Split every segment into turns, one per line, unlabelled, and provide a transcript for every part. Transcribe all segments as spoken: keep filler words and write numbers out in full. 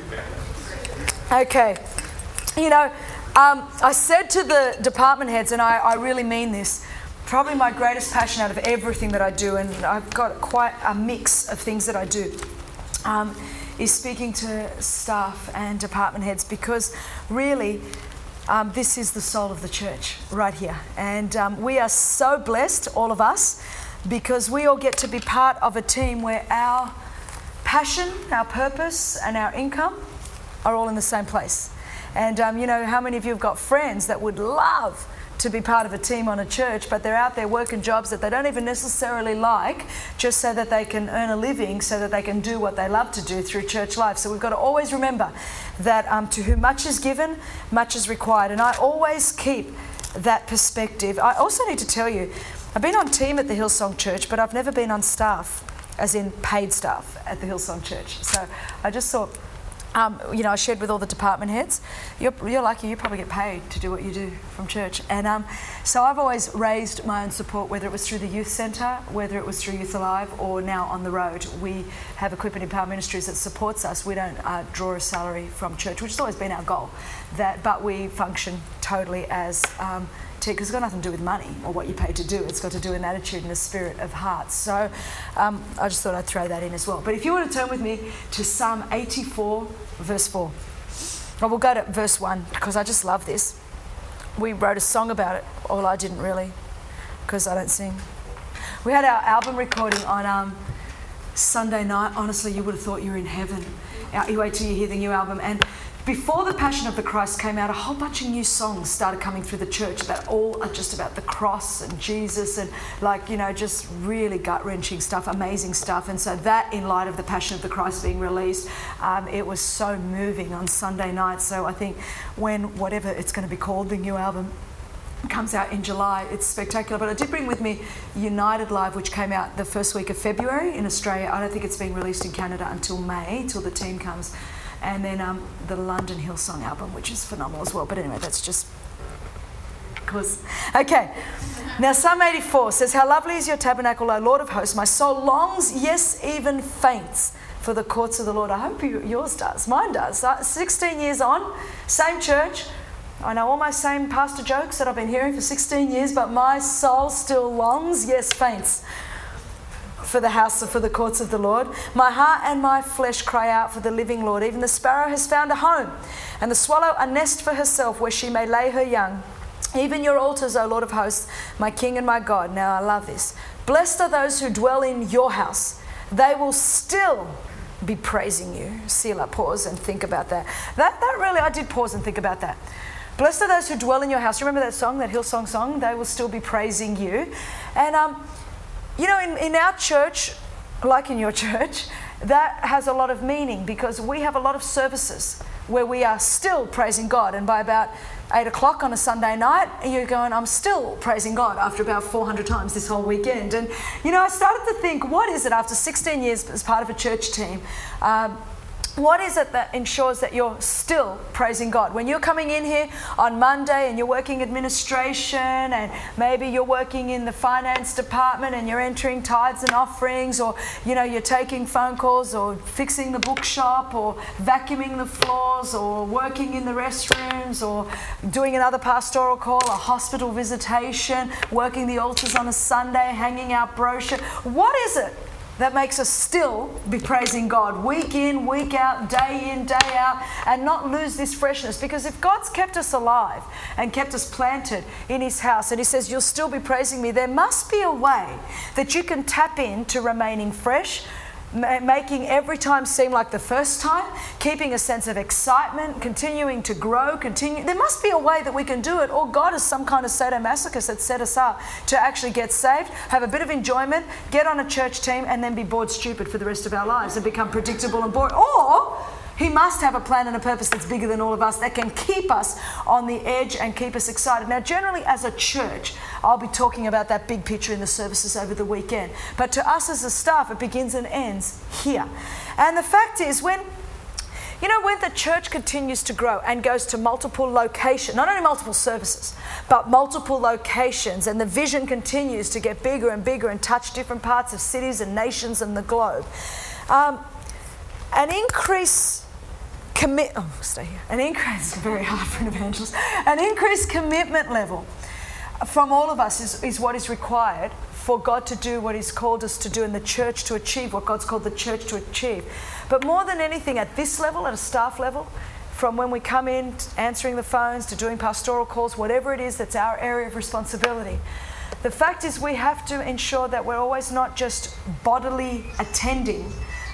Okay. You know, um, I said to the department heads, and I, I really mean this, probably my greatest passion out of everything that I do, and I've got quite a mix of things that I do, um, is speaking to staff and department heads, because really um, this is the soul of the church right here. And um, we are so blessed, all of us, because we all get to be part of a team where our passion, our purpose, and our income are all in the same place. And um, you know, how many of you have got friends that would love to be part of a team on a church, but they're out there working jobs that they don't even necessarily like, just so that they can earn a living, so that they can do what they love to do through church life. So we've got to always remember that um, to whom much is given, much is required. And I always keep that perspective. I also need to tell you, I've been on team at the Hillsong Church, but I've never been on staff, as in paid staff at the Hillsong Church. So I just thought, Um, you know, I shared with all the department heads, you're, you're lucky, you probably get paid to do what you do from church. And um, so I've always raised my own support, whether it was through the youth centre, whether it was through Youth Alive, or now on the road. We have Equip and Empower Ministries that supports us. We don't uh, draw a salary from church, which has always been our goal. That, but we function totally as um, because it's got nothing to do with money or what you're paid to do. It's got to do with an attitude and a spirit of heart. So um, I just thought I'd throw that in as well. But if you want to turn with me to Psalm eighty-four, verse four. Well, we'll go to verse one, because I just love this. We wrote a song about it. Well, I didn't really, because I don't sing. We had our album recording on um, Sunday night. Honestly, you would have thought you were in heaven. You wait till you hear the new album. And before the Passion of the Christ came out, a whole bunch of new songs started coming through the church that all are just about the cross and Jesus and, like, you know, just really gut-wrenching stuff, amazing stuff. And so that, in light of the Passion of the Christ being released, um, it was so moving on Sunday night. So I think when whatever it's going to be called, the new album, comes out in July, it's spectacular. But I did bring with me United Live, which came out the first week of February in Australia. I don't think it's being released in Canada until May, till the team comes. And then um, the London Hillsong album, which is phenomenal as well. But anyway, that's just because. Okay. Now, Psalm eighty-four says, "How lovely is your tabernacle, O Lord of hosts. My soul longs, yes, even faints, for the courts of the Lord." I hope you, yours does. Mine does. Uh, sixteen years on, same church. I know all my same pastor jokes that I've been hearing for sixteen years, but my soul still longs, yes, faints, for the house or for the courts of the Lord. My heart and my flesh cry out for the living Lord. Even the sparrow has found a home, and the swallow a nest for herself where she may lay her young. Even your altars, O Lord of hosts, my King and my God. Now I love this. Blessed are those who dwell in your house. They will still be praising you. Selah, pause and think about that. That, that really, I did pause and think about that. Blessed are those who dwell in your house. You remember that song, that Hillsong song? They will still be praising you. And um, you know, in, in our church, like in your church, that has a lot of meaning, because we have a lot of services where we are still praising God. And by about eight o'clock on a Sunday night, you're going, I'm still praising God after about four hundred times this whole weekend. And, you know, I started to think, what is it after sixteen years as part of a church team? Um, What is it that ensures that you're still praising God? When you're coming in here on Monday and you're working administration, and maybe you're working in the finance department and you're entering tithes and offerings, or, you know, you're taking phone calls or fixing the bookshop or vacuuming the floors or working in the restrooms or doing another pastoral call, a hospital visitation, working the altars on a Sunday, hanging out brochure. What is it that makes us still be praising God week in, week out, day in, day out, and not lose this freshness? Because if God's kept us alive and kept us planted in his house, and he says, you'll still be praising me, there must be a way that you can tap into remaining fresh, making every time seem like the first time, keeping a sense of excitement, continuing to grow, continue. There must be a way that we can do it, or God is some kind of sadomasochist that set us up to actually get saved, have a bit of enjoyment, get on a church team, and then be bored stupid for the rest of our lives and become predictable and boring. Or he must have a plan and a purpose that's bigger than all of us, that can keep us on the edge and keep us excited. Now, generally as a church, I'll be talking about that big picture in the services over the weekend. But to us as a staff, it begins and ends here. And the fact is, when You know, when the church continues to grow and goes to multiple locations, not only multiple services, but multiple locations, and the vision continues to get bigger and bigger and touch different parts of cities and nations and the globe, um, an increase commit, oh, stay here. An increase, very hard for an evangelist. An increased commitment level from all of us is, is what is required for God to do what He's called us to do and the church to achieve what God's called the church to achieve. But more than anything, at this level, at a staff level, from when we come in, answering the phones, to doing pastoral calls, whatever it is that's our area of responsibility, the fact is we have to ensure that we're always not just bodily attending,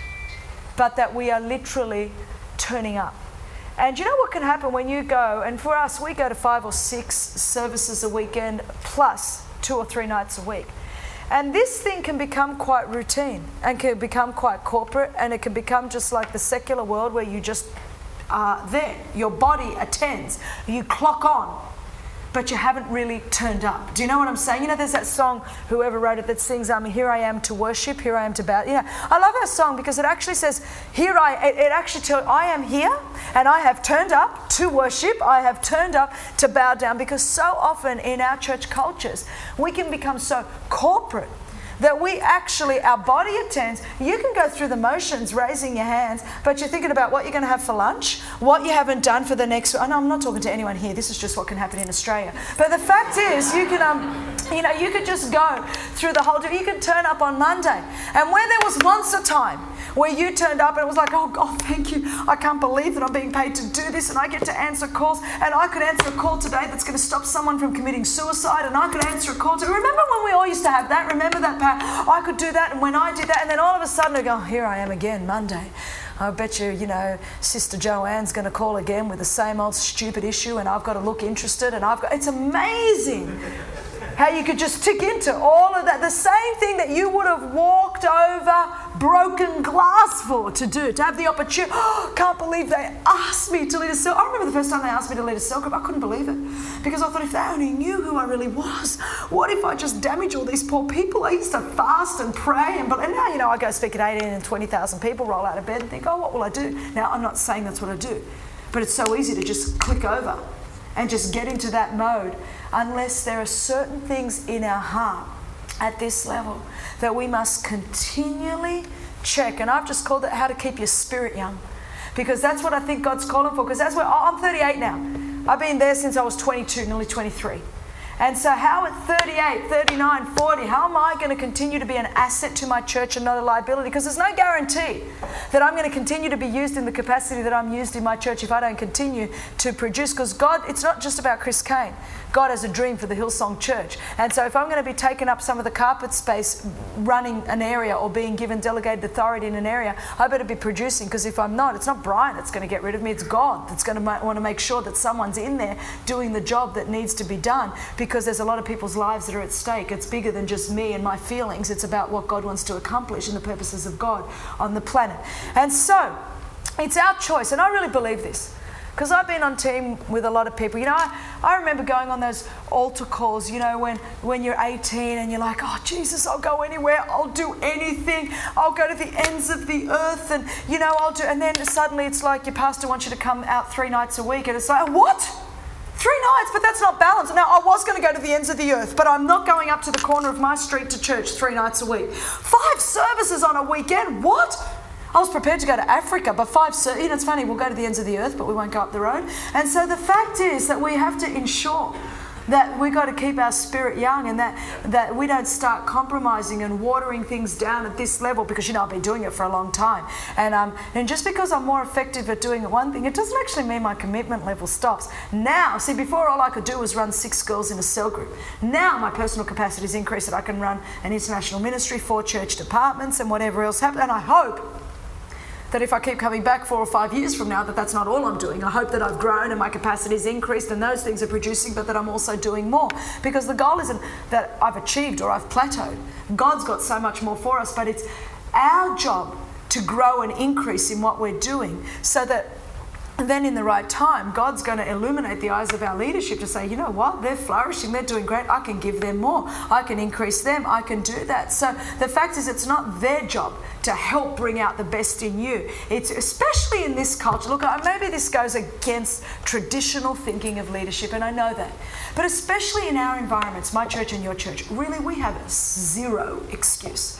but that we are literally turning up. And you know what can happen when you go, and for us, we go to five or six services a weekend, plus two or three nights a week. And this thing can become quite routine and can become quite corporate, and it can become just like the secular world where you just are there. Your body attends, you clock on, but you haven't really turned up. Do you know what I'm saying? You know, there's that song, whoever wrote it, that sings, um, here I am to worship, here I am to bow. You know, I love that song because it actually says, here I, it, it actually tells, I am here and I have turned up to worship, I have turned up to bow down, because so often in our church cultures, we can become so corporate that we actually, our body attends. You can go through the motions raising your hands, but you're thinking about what you're going to have for lunch, what you haven't done for the next, oh no, I'm not talking to anyone here, this is just what can happen in Australia. But the fact is, you can, um, you know, you could just go through the whole day. You could turn up on Monday, and where there was once a time where you turned up and it was like, oh God, thank you, I can't believe that I'm being paid to do this and I get to answer calls, and I could answer a call today that's going to stop someone from committing suicide, and I could answer a call to, remember when we all used to have that? Remember that part? I could do that, and when I did that, and then all of a sudden I go, oh, here I am again, Monday. I bet you, you know, Sister Joanne's going to call again with the same old stupid issue, and I've got to look interested, and I've got, it's amazing how you could just tick into all of that. The same thing that you would have walked over broken glass for to do, to have the opportunity. Oh, can't believe they asked me to lead a cell. I remember the first time they asked me to lead a cell group, I couldn't believe it. Because I thought, if they only knew who I really was, what if I just damage all these poor people? I used to fast and pray, and, and now, you know, I go speak at eighteen and twenty thousand people, roll out of bed and think, oh, what will I do? Now, I'm not saying that's what I do, but it's so easy to just click over and just get into that mode, unless there are certain things in our heart at this level that we must continually check. And I've just called it how to keep your spirit young, because that's what I think God's calling for. Because as we're, I'm thirty-eight now. I've been there since I was twenty-two, nearly twenty-three. And so how at thirty-eight, thirty-nine, forty, how am I going to continue to be an asset to my church and not a liability? Because there's no guarantee that I'm going to continue to be used in the capacity that I'm used in my church if I don't continue to produce. Because God, it's not just about Chris Kane. God has a dream for the Hillsong Church. And so if I'm going to be taking up some of the carpet space running an area or being given delegated authority in an area, I better be producing, because if I'm not, it's not Brian that's going to get rid of me, it's God that's going to ma- want to make sure that someone's in there doing the job that needs to be done, because there's a lot of people's lives that are at stake. It's bigger than just me and my feelings. It's about what God wants to accomplish and the purposes of God on the planet. And so it's our choice, and I really believe this, because I've been on team with a lot of people. You know, I, I remember going on those altar calls, you know, when, when you're eighteen and you're like, oh, Jesus, I'll go anywhere. I'll do anything. I'll go to the ends of the earth, and, you know, I'll do... And then suddenly it's like your pastor wants you to come out three nights a week, and it's like, what? Three nights? But that's not balanced. Now, I was going to go to the ends of the earth, but I'm not going up to the corner of my street to church three nights a week. Five services on a weekend? What? I was prepared to go to Africa, but five, you know, it's funny, we'll go to the ends of the earth, but we won't go up the road. And so the fact is that we have to ensure that we've got to keep our spirit young, and that, that we don't start compromising and watering things down at this level, because, you know, I've been doing it for a long time. And, um, and just because I'm more effective at doing one thing, it doesn't actually mean my commitment level stops. Now, see, before all I could do was run six girls in a cell group. Now my personal capacity is increased, that I can run an international ministry, four church departments, and whatever else happens. And I hope that if I keep coming back four or five years from now, that that's not all I'm doing. I hope that I've grown and my capacity is increased and those things are producing, but that I'm also doing more. Because the goal isn't that I've achieved or I've plateaued. God's got so much more for us, but it's our job to grow and increase in what we're doing, so that then in the right time, God's going to illuminate the eyes of our leadership to say, you know what, they're flourishing, they're doing great, I can give them more, I can increase them, I can do that. So the fact is, it's not their job to help bring out the best in you. It's especially in this culture. Look, maybe this goes against traditional thinking of leadership, and I know that. But especially in our environments, my church and your church, really we have zero excuse.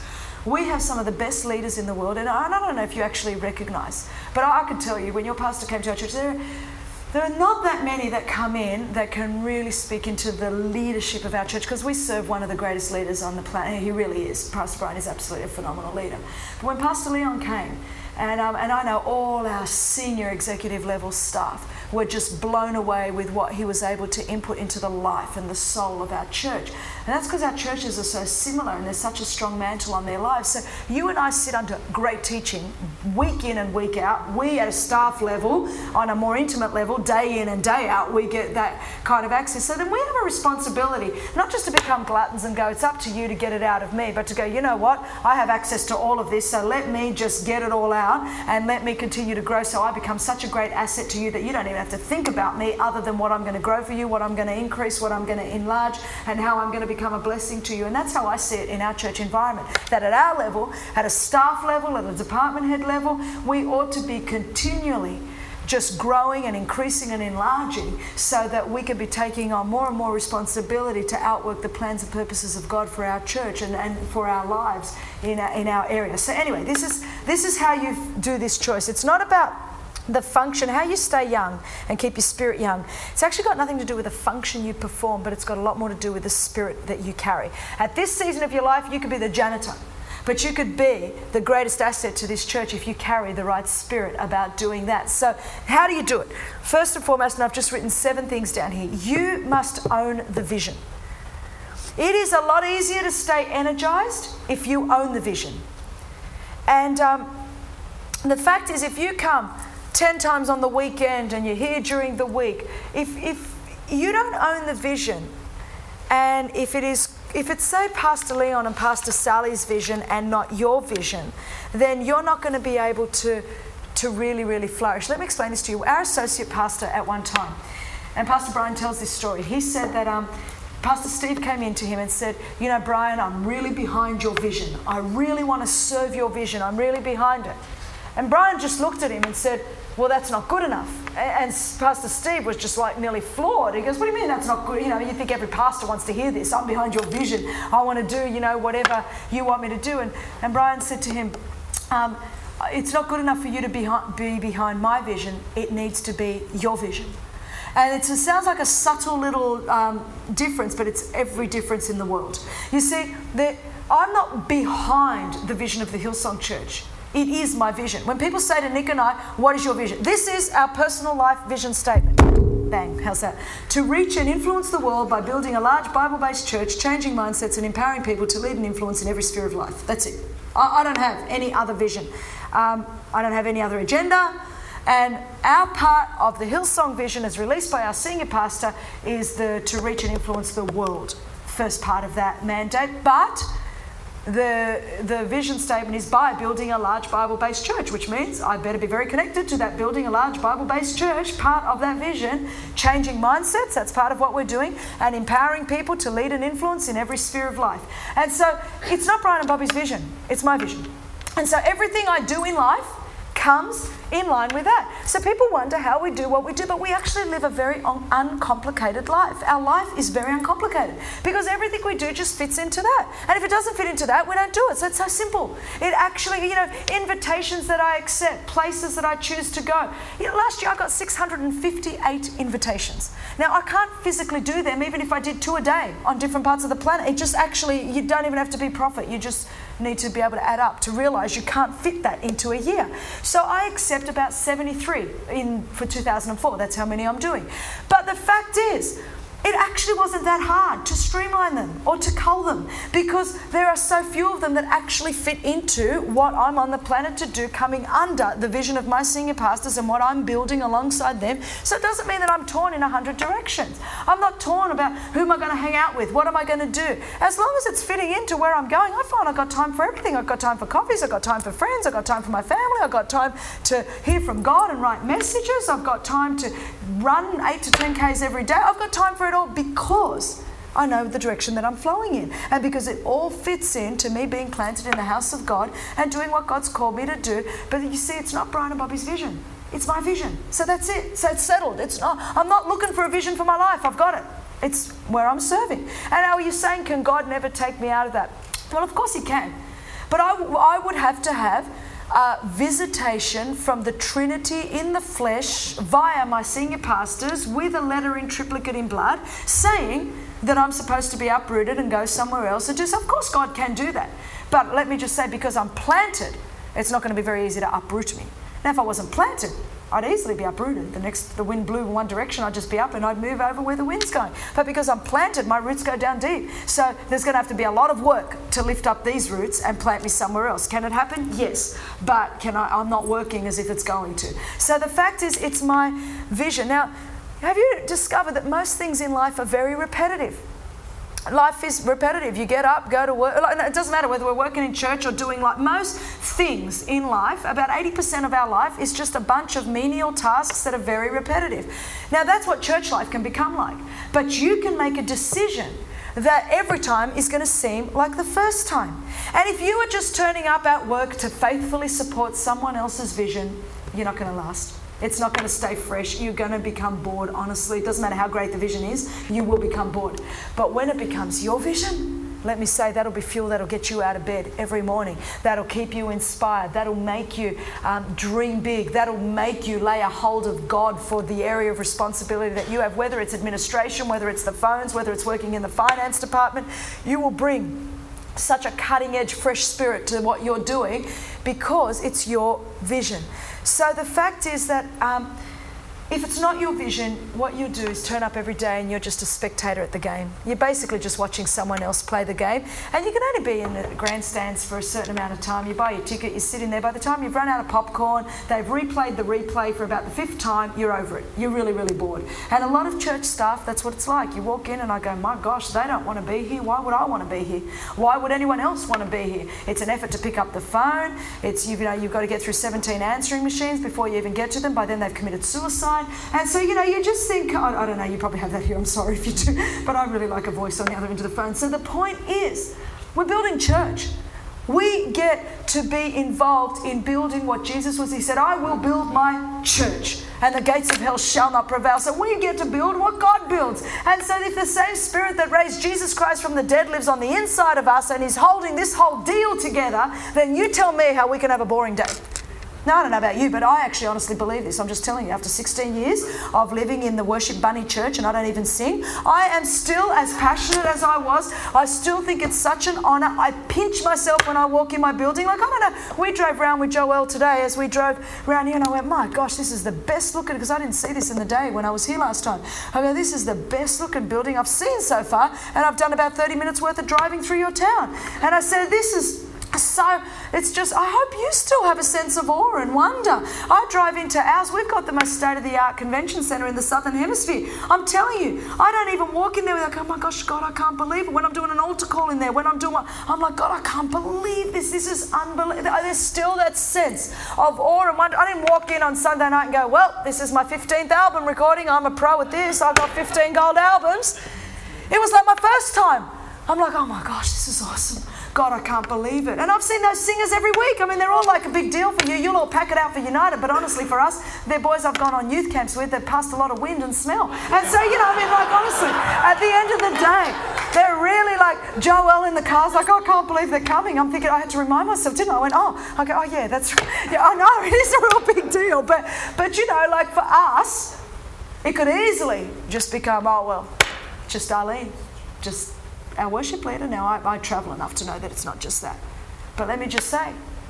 We have some of the best leaders in the world, and I don't know if you actually recognize, but I can tell you, when your pastor came to our church, there, there are not that many that come in that can really speak into the leadership of our church, because we serve one of the greatest leaders on the planet. He really is. Pastor Brian is absolutely a phenomenal leader. But when Pastor Leon came, and, um, and I know all our senior executive level staff were just blown away with what he was able to input into the life and the soul of our church. And that's because our churches are so similar and there's such a strong mantle on their lives. So you and I sit under great teaching week in and week out. We at a staff level, on a more intimate level, day in and day out, we get that kind of access. So then we have a responsibility, not just to become gluttons and go, it's up to you to get it out of me, but to go, you know what, I have access to all of this, so let me just get it all out and let me continue to grow so I become such a great asset to you that you don't even have to think about me other than what I'm going to grow for you, what I'm going to increase, what I'm going to enlarge, and how I'm going to become a blessing to you. And that's how I see it in our church environment, that at our level, at a staff level, at a department head level, we ought to be continually just growing and increasing and enlarging so that we can be taking on more and more responsibility to outwork the plans and purposes of God for our church and, and for our lives in our, in our area. So anyway, this is this is how you do this choice. It's not about the function, how you stay young and keep your spirit young. It's actually got nothing to do with the function you perform, but it's got a lot more to do with the spirit that you carry. At this season of your life, you could be the janitor, but you could be the greatest asset to this church if you carry the right spirit about doing that. So how do you do it? First and foremost, and I've just written seven things down here, you must own the vision. It is a lot easier to stay energized if you own the vision. And um, the fact is, if you come ten times on the weekend and you're here during the week, if if you don't own the vision, and if it is if it's say Pastor Leon and Pastor Sally's vision and not your vision, then you're not going to be able to to really really flourish. Let me explain this to you. Our associate pastor at one time, and Pastor Brian tells this story, he said that um Pastor Steve came in to him and said, you know, Brian, I'm really behind your vision. I really want to serve your vision. I'm really behind it. And Brian just looked at him and said, well, that's not good enough. And Pastor Steve was just like nearly floored. He goes, what do you mean that's not good? You know, you think every pastor wants to hear this. I'm behind your vision. I want to do, you know, whatever you want me to do. And, and Brian said to him, um, it's not good enough for you to be, be behind my vision. It needs to be your vision. And it's, it sounds like a subtle little um, difference, but it's every difference in the world. You see, that I'm not behind the vision of the Hillsong Church. It is my vision. When people say to Nick and I, what is your vision? This is our personal life vision statement. Bang, how's that? To reach and influence the world by building a large Bible-based church, changing mindsets and empowering people to lead and influence in every sphere of life. That's it. I, I don't have any other vision. Um, I don't have any other agenda. And our part of the Hillsong vision, as released by our senior pastor, is the to reach and influence the world. First part of that mandate. But the the vision statement is by building a large Bible-based church, which means I better be very connected to that building a large Bible-based church, part of that vision, changing mindsets, that's part of what we're doing, and empowering people to lead and influence in every sphere of life. And so it's not Brian and Bobby's vision, it's my vision. And so everything I do in life comes in line with that. So people wonder how we do what we do, but we actually live a very un- uncomplicated life. Our life is very uncomplicated because everything we do just fits into that. And if it doesn't fit into that, we don't do it. So it's so simple. It actually, you know, invitations that I accept, places that I choose to go. You know, last year I got six hundred fifty-eight invitations. Now I can't physically do them even if I did two a day on different parts of the planet. It just actually, you don't even have to be prophet. You just need to be able to add up to realize you can't fit that into a year. So I accept about seventy-three in for two thousand four. That's how many I'm doing. But the fact is, it actually wasn't that hard to streamline them or to cull them because there are so few of them that actually fit into what I'm on the planet to do, coming under the vision of my senior pastors and what I'm building alongside them. So it doesn't mean that I'm torn in a hundred directions. I'm not torn about who am I going to hang out with, what am I going to do. As long as it's fitting into where I'm going, I find I've got time for everything. I've got time for coffees, I've got time for friends, I've got time for my family, I've got time to hear from God and write messages, I've got time to run eight to ten Ks every day. I've got time for it all because I know the direction that I'm flowing in, and because it all fits into me being planted in the house of God and doing what God's called me to do. But you see, it's not Brian and Bobby's vision, it's my vision. So that's it. So it's settled. It's not, I'm not looking for a vision for my life. I've got it. It's where I'm serving. And are you saying, can God never take me out of that? Well, of course he can. But I, I would have to have uh, visitation from the Trinity in the flesh via my senior pastors with a letter in triplicate in blood saying that I'm supposed to be uprooted and go somewhere else. And just, of course, God can do that. But let me just say, because I'm planted, it's not going to be very easy to uproot me. Now, if I wasn't planted, I'd easily be uprooted. The next, the wind blew in one direction, I'd just be up and I'd move over where the wind's going. But because I'm planted, my roots go down deep. So there's going to have to be a lot of work to lift up these roots and plant me somewhere else. Can it happen? Yes. But can I, I'm not working as if it's going to. So the fact is, it's my vision. Now, have you discovered that most things in life are very repetitive? Life is repetitive. You get up, go to work. It doesn't matter whether we're working in church or doing like most things in life. About eighty percent of our life is just a bunch of menial tasks that are very repetitive. Now, that's what church life can become like. But you can make a decision that every time is going to seem like the first time. And if you are just turning up at work to faithfully support someone else's vision, you're not going to last. It's not going to stay fresh. You're going to become bored, honestly. It doesn't matter how great the vision is, you will become bored. But when it becomes your vision, let me say, that'll be fuel that'll get you out of bed every morning. That'll keep you inspired. That'll make you um, dream big. That'll make you lay a hold of God for the area of responsibility that you have, whether it's administration, whether it's the phones, whether it's working in the finance department. You will bring such a cutting-edge, fresh spirit to what you're doing because it's your vision. So the fact is that um, if it's not your vision, what you do is turn up every day and you're just a spectator at the game. You're basically just watching someone else play the game. And you can only be in the grandstands for a certain amount of time. You buy your ticket, you sit in there. By the time you've run out of popcorn, they've replayed the replay for about the fifth time, you're over it. You're really, really bored. And a lot of church staff, that's what it's like. You walk in and I go, my gosh, they don't want to be here. Why would I want to be here? Why would anyone else want to be here? It's an effort to pick up the phone. It's, you know, you've got to get through seventeen answering machines before you even get to them. By then they've committed suicide. And so, you know, you just think, I, I don't know, you probably have that here, I'm sorry if you do, but I really like a voice on the other end of the phone. So the point is, we're building church. We get to be involved in building what Jesus was. He said, I will build my church and the gates of hell shall not prevail. So we get to build what God builds. And so if the same Spirit that raised Jesus Christ from the dead lives on the inside of us and is holding this whole deal together, then you tell me how we can have a boring day. Now, I don't know about you, but I actually honestly believe this. I'm just telling you, after sixteen years of living in the Worship Bunny Church, and I don't even sing, I am still as passionate as I was. I still think it's such an honour. I pinch myself when I walk in my building. Like, I don't know, we drove around with Joelle today as we drove around here, and I went, my gosh, this is the best looking, because I didn't see this in the day when I was here last time. I go, this is the best looking building I've seen so far, and I've done about thirty minutes worth of driving through your town. And I said, this is... So it's just, I hope you still have a sense of awe and wonder. I drive into ours. We've got the most state-of-the-art convention centre in the Southern Hemisphere. I'm telling you, I don't even walk in there without going, oh my gosh, God, I can't believe it. When I'm doing an altar call in there, when I'm doing one, I'm like, God, I can't believe this. This is unbelievable. There's still that sense of awe and wonder. I didn't walk in on Sunday night and go, well, this is my fifteenth album recording. I'm a pro at this. I've got fifteen gold albums. It was like my first time. I'm like, oh my gosh, this is awesome. God, I can't believe it. And I've seen those singers every week. I mean, they're all like a big deal for you. You'll all pack it out for United. But honestly, for us, they're boys I've gone on youth camps with. They've passed a lot of wind and smell. And so, you know, I mean, like, honestly, at the end of the day, they're really like, Joelle in the car's like, oh, I can't believe they're coming. I'm thinking, I had to remind myself, didn't I? I went, oh, I go, oh, yeah, that's right. Yeah, I know, it is a real big deal. But, but you know, like for us, it could easily just become, oh, well, just Arlene, just our worship leader. Now, I, I travel enough to know that it's not just that. But let me just say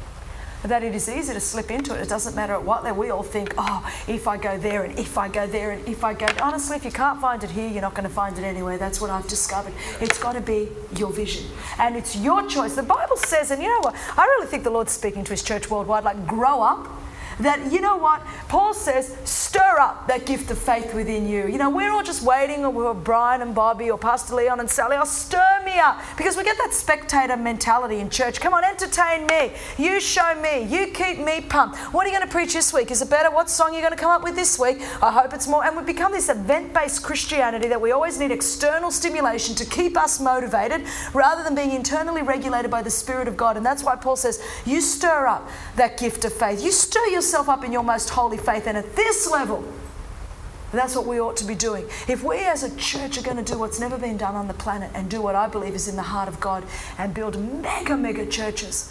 that it is easy to slip into it. It doesn't matter at what level. We all think, oh, if I go there and if I go there and if I go... Honestly, if you can't find it here, you're not going to find it anywhere. That's what I've discovered. It's got to be your vision. And it's your choice. The Bible says, and you know what? I really think the Lord's speaking to his church worldwide, like, grow up. That, you know what, Paul says, stir up that gift of faith within you. You know, we're all just waiting, or we're Brian and Bobby or Pastor Leon and Sally, oh, stir me up. Because we get that spectator mentality in church. Come on, entertain me. You show me. You keep me pumped. What are you going to preach this week? Is it better? What song are you going to come up with this week? I hope it's more. And we've become this event-based Christianity that we always need external stimulation to keep us motivated rather than being internally regulated by the Spirit of God. And that's why Paul says, you stir up that gift of faith. You stir your yourself up in your most holy faith, and at this level, that's what we ought to be doing. If we as a church are going to do what's never been done on the planet and do what I believe is in the heart of God and build mega, mega churches,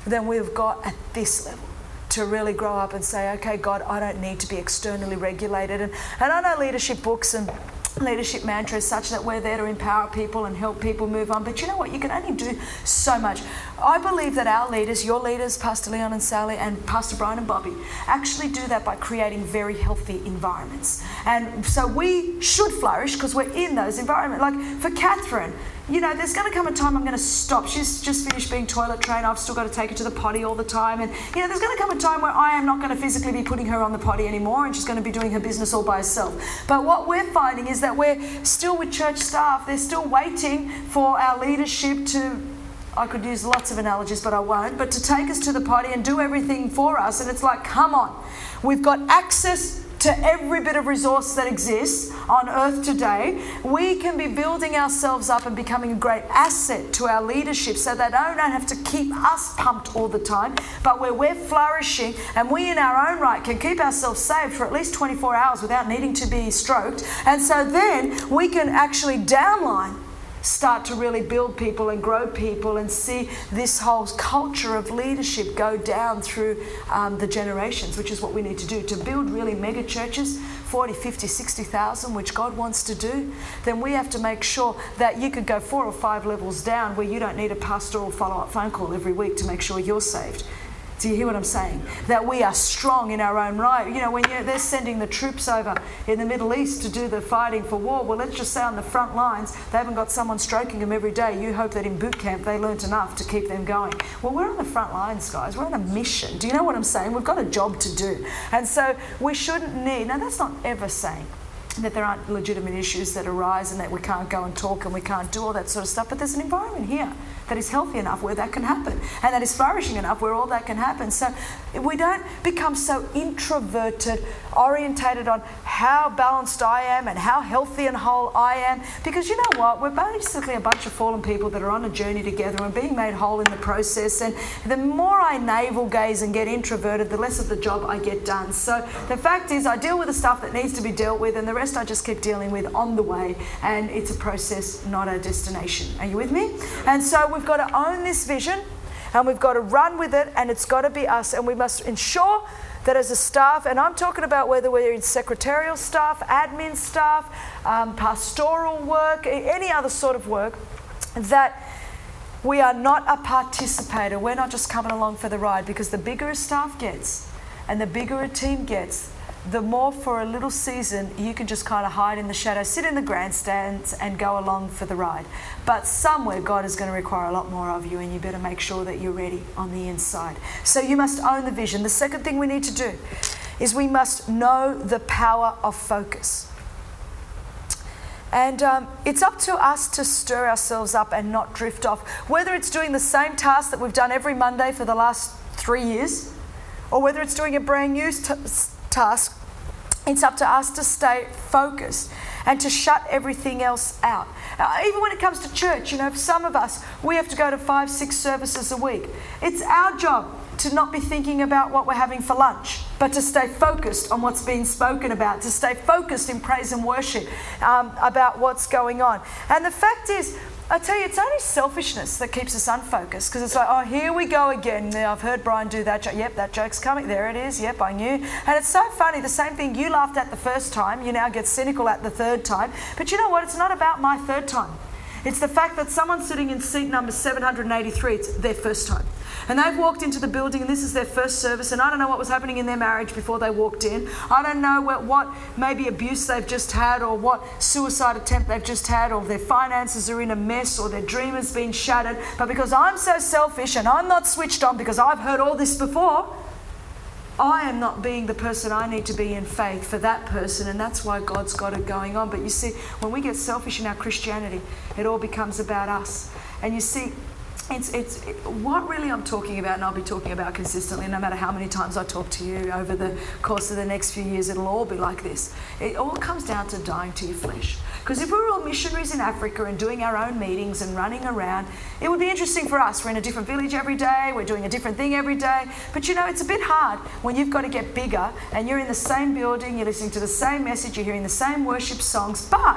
then we've got at this level to really grow up and say, okay, God, I don't need to be externally regulated. And, and I know leadership books and leadership mantras such that we're there to empower people and help people move on. But you know what? You can only do so much. I believe that our leaders, your leaders, Pastor Leon and Sally and Pastor Brian and Bobby, actually do that by creating very healthy environments. And so we should flourish because we're in those environments. Like for Catherine, you know, there's going to come a time I'm going to stop. She's just finished being toilet trained. I've still got to take her to the potty all the time. And, you know, there's going to come a time where I am not going to physically be putting her on the potty anymore and she's going to be doing her business all by herself. But what we're finding is that we're still with church staff. They're still waiting for our leadership to, I could use lots of analogies, but I won't, but to take us to the potty and do everything for us. And it's like, come on. We've got access to every bit of resource that exists on earth today. We can be building ourselves up and becoming a great asset to our leadership so that they don't have to keep us pumped all the time, but where we're flourishing and we in our own right can keep ourselves saved for at least twenty-four hours without needing to be stroked. And so then we can actually downline start to really build people and grow people and see this whole culture of leadership go down through um, the generations, which is what we need to do. To build really mega churches, forty, fifty, sixty thousand, which God wants to do, then we have to make sure that you could go four or five levels down where you don't need a pastoral follow-up phone call every week to make sure you're saved. Do you hear what I'm saying? That we are strong in our own right. You know, when you're, they're sending the troops over in the Middle East to do the fighting for war, well, let's just say on the front lines, they haven't got someone stroking them every day. You hope that in boot camp they learnt enough to keep them going. Well, we're on the front lines, guys. We're on a mission. Do you know what I'm saying? We've got a job to do. And so we shouldn't need, now that's not ever saying that there aren't legitimate issues that arise and that we can't go and talk and we can't do all that sort of stuff, but there's an environment here that is healthy enough where that can happen and that is flourishing enough where all that can happen. So we don't become so introverted, orientated on how balanced I am and how healthy and whole I am, because you know what, we're basically a bunch of fallen people that are on a journey together and being made whole in the process. And the more I navel gaze and get introverted, the less of the job I get done. So the fact is I deal with the stuff that needs to be dealt with and the rest I just keep dealing with on the way, and it's a process, not a destination. Are you with me? And so we've got to own this vision and we've got to run with it, and it's got to be us, and we must ensure that as a staff, and I'm talking about whether we're in secretarial staff, admin staff, um, pastoral work, any other sort of work, that we are not a participator. We're not just coming along for the ride, because the bigger a staff gets and the bigger a team gets, the more for a little season you can just kind of hide in the shadows, sit in the grandstands and go along for the ride. But somewhere God is going to require a lot more of you, and you better make sure that you're ready on the inside. So you must own the vision. The second thing we need to do is we must know the power of focus. And um, it's up to us to stir ourselves up and not drift off. Whether it's doing the same task that we've done every Monday for the last three years, or whether it's doing a brand new t- task, it's up to us to stay focused and to shut everything else out. Uh, even when it comes to church, you know, for some of us, we have to go to five, six services a week. It's our job to not be thinking about what we're having for lunch, but to stay focused on what's being spoken about, to stay focused in praise and worship um, about what's going on. And the fact is, I tell you, it's only selfishness that keeps us unfocused, because it's like, oh, here we go again. Now, I've heard Brian do that joke. Yep, that joke's coming. There it is. Yep, I knew. And it's so funny. The same thing you laughed at the first time, you now get cynical at the third time. But you know what? It's not about my third time. It's the fact that someone's sitting in seat number seven hundred eighty-three, it's their first time. And they've walked into the building and this is their first service, and I don't know what was happening in their marriage before they walked in. I don't know what, what maybe abuse they've just had, or what suicide attempt they've just had, or their finances are in a mess, or their dream has been shattered. But because I'm so selfish and I'm not switched on because I've heard all this before, I am not being the person I need to be in faith for that person, and that's why God's got it going on. But you see, when we get selfish in our Christianity, it all becomes about us. And you see, It's it's it, what really I'm talking about, and I'll be talking about consistently, no matter how many times I talk to you over the course of the next few years, it'll all be like this. It all comes down to dying to your flesh. Because if we were all missionaries in Africa and doing our own meetings and running around, it would be interesting for us. We're in a different village every day, we're doing a different thing every day. But you know, it's a bit hard when you've got to get bigger and you're in the same building, you're listening to the same message, you're hearing the same worship songs, but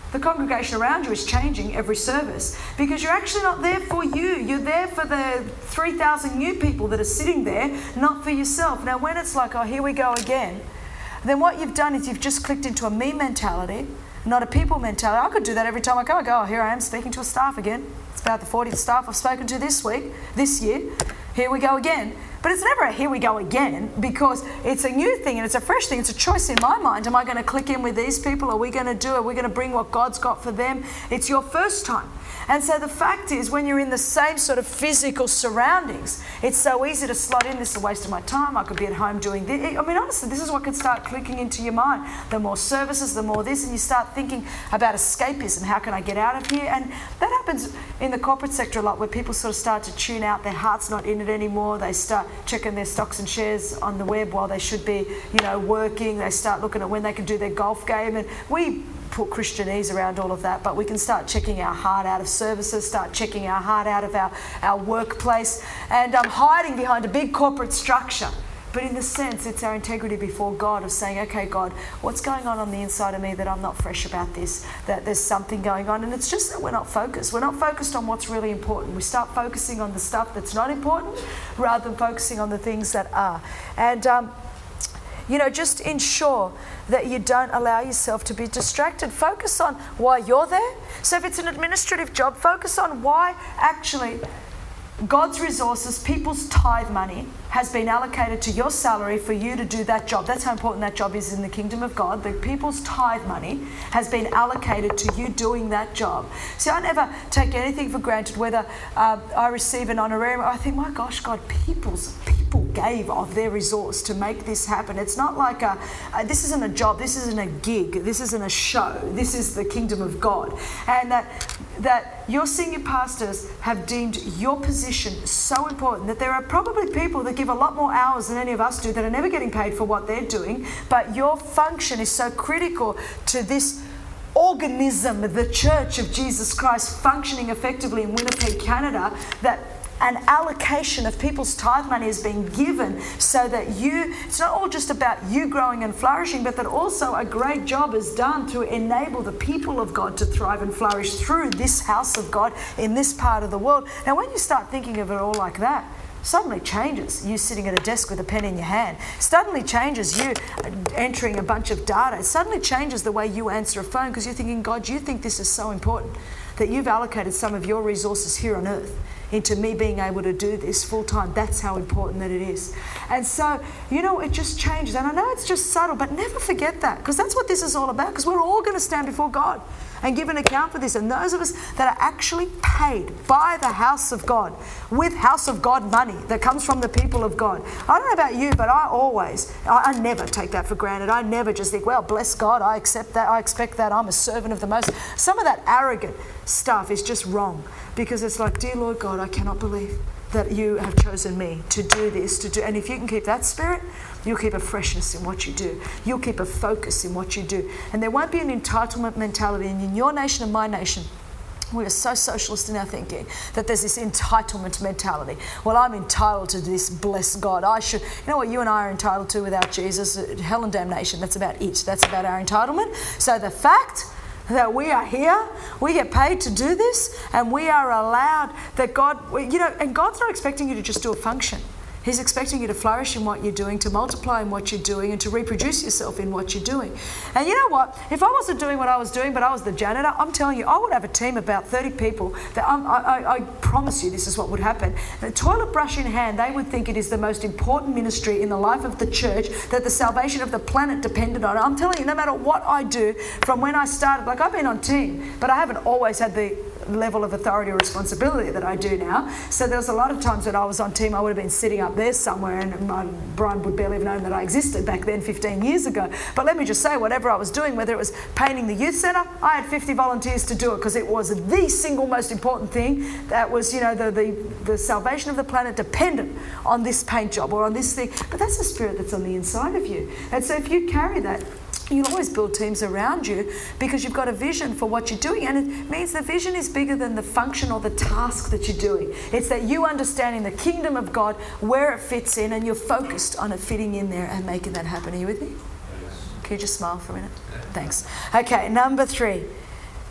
the congregation around you is changing every service, because you're actually not there for you. You're there for the three thousand new people that are sitting there, not for yourself. Now, when it's like, oh, here we go again, then what you've done is you've just clicked into a me mentality, not a people mentality. I could do that every time I come. I go, oh, here I am speaking to a staff again. It's about the fortieth staff I've spoken to this week, this year. Here we go again. But it's never a here we go again, because it's a new thing and it's a fresh thing. It's a choice in my mind. Am I going to click in with these people? Are we going to do it? Are we going to bring what God's got for them? It's your first time. And so the fact is, when you're in the same sort of physical surroundings, it's so easy to slot in. This is a waste of my time. I could be at home doing this. I mean, honestly, this is what can start clicking into your mind. The more services, the more this, and you start thinking about escapism. How can I get out of here? And that happens in the corporate sector a lot, where people sort of start to tune out. Their heart's not in it anymore. They start checking their stocks and shares on the web while they should be, you know, working. They start looking at when they can do their golf game. And we put Christianese around all of that, but we can start checking our heart out of services, start checking our heart out of our, our workplace, and um, hiding behind a big corporate structure. But in the sense, it's our integrity before God of saying, okay, God, what's going on on the inside of me that I'm not fresh about this, that there's something going on. And it's just that we're not focused. We're not focused on what's really important. We start focusing on the stuff that's not important rather than focusing on the things that are. And, um, you know, just ensure that you don't allow yourself to be distracted. Focus on why you're there. So if it's an administrative job, focus on why actually God's resources, people's tithe money, has been allocated to your salary for you to do that job. That's how important that job is in the kingdom of God. The people's tithe money has been allocated to you doing that job. See, I never take anything for granted, whether uh, I receive an honorarium. I think, my gosh, God, people's people gave of their resource to make this happen. It's not like a, uh, this isn't a job, this isn't a gig, this isn't a show, this is the kingdom of God. And that that your senior pastors have deemed your position so important that there are probably people that give a lot more hours than any of us do that are never getting paid for what they're doing, but your function is so critical to this organism, the Church of Jesus Christ, functioning effectively in Winnipeg, Canada, that an allocation of people's tithe money is being given so that you, it's not all just about you growing and flourishing, but that also a great job is done to enable the people of God to thrive and flourish through this house of God in this part of the world. Now, when you start thinking of it all like that, suddenly changes you sitting at a desk with a pen in your hand. Suddenly changes you entering a bunch of data. It suddenly changes the way you answer a phone, because you're thinking, God, you think this is so important that you've allocated some of your resources here on earth into me being able to do this full time. That's how important that it is. And so, you know, it just changes. And I know it's just subtle, but never forget that, because that's what this is all about, because we're all going to stand before God and give an account for this. And those of us that are actually paid by the house of God, with house of God money that comes from the people of God. I don't know about you, but I always, I, I never take that for granted. I never just think, well, bless God, I accept that, I expect that, I'm a servant of the Most. Some of that arrogant stuff is just wrong, because it's like, dear Lord God, I cannot believe that you have chosen me to do this, to do, and if you can keep that spirit, you'll keep a freshness in what you do. You'll keep a focus in what you do. And there won't be an entitlement mentality. And in your nation and my nation, we are so socialist in our thinking that there's this entitlement mentality. Well, I'm entitled to this, bless God. I should, you know what you and I are entitled to without Jesus? Hell and damnation. That's about it. That's about our entitlement. So the fact that we are here, we get paid to do this, and we are allowed that God, you know, and God's not expecting you to just do a function. He's expecting you to flourish in what you're doing, to multiply in what you're doing, and to reproduce yourself in what you're doing. And you know what? If I wasn't doing what I was doing, but I was the janitor, I'm telling you, I would have a team of about thirty people that I'm, I, I, I promise you this is what would happen. The toilet brush in hand, they would think it is the most important ministry in the life of the church, that the salvation of the planet depended on it. I'm telling you, no matter what I do, from when I started, like I've been on team, but I haven't always had the level of authority or responsibility that I do now. So there was a lot of times when I was on team, I would have been sitting up there somewhere, and my, Brian would barely have known that I existed back then fifteen years ago. But let me just say, whatever I was doing, whether it was painting the youth centre, I had fifty volunteers to do it, because it was the single most important thing. That was, you know, the, the, the salvation of the planet dependent on this paint job or on this thing. But that's the spirit that's on the inside of you. And so if you carry that, you'll always build teams around you, because you've got a vision for what you're doing. And it means the vision is bigger than the function or the task that you're doing. It's that you understanding the kingdom of God, where it fits in, and you're focused on it fitting in there and making that happen. Are you with me? Can you just smile for a minute? Thanks. Okay, number three.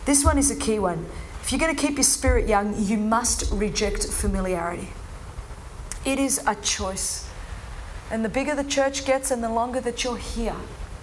This one is a key one. If you're going to keep your spirit young, you must reject familiarity. It is a choice. And the bigger the church gets and the longer that you're here,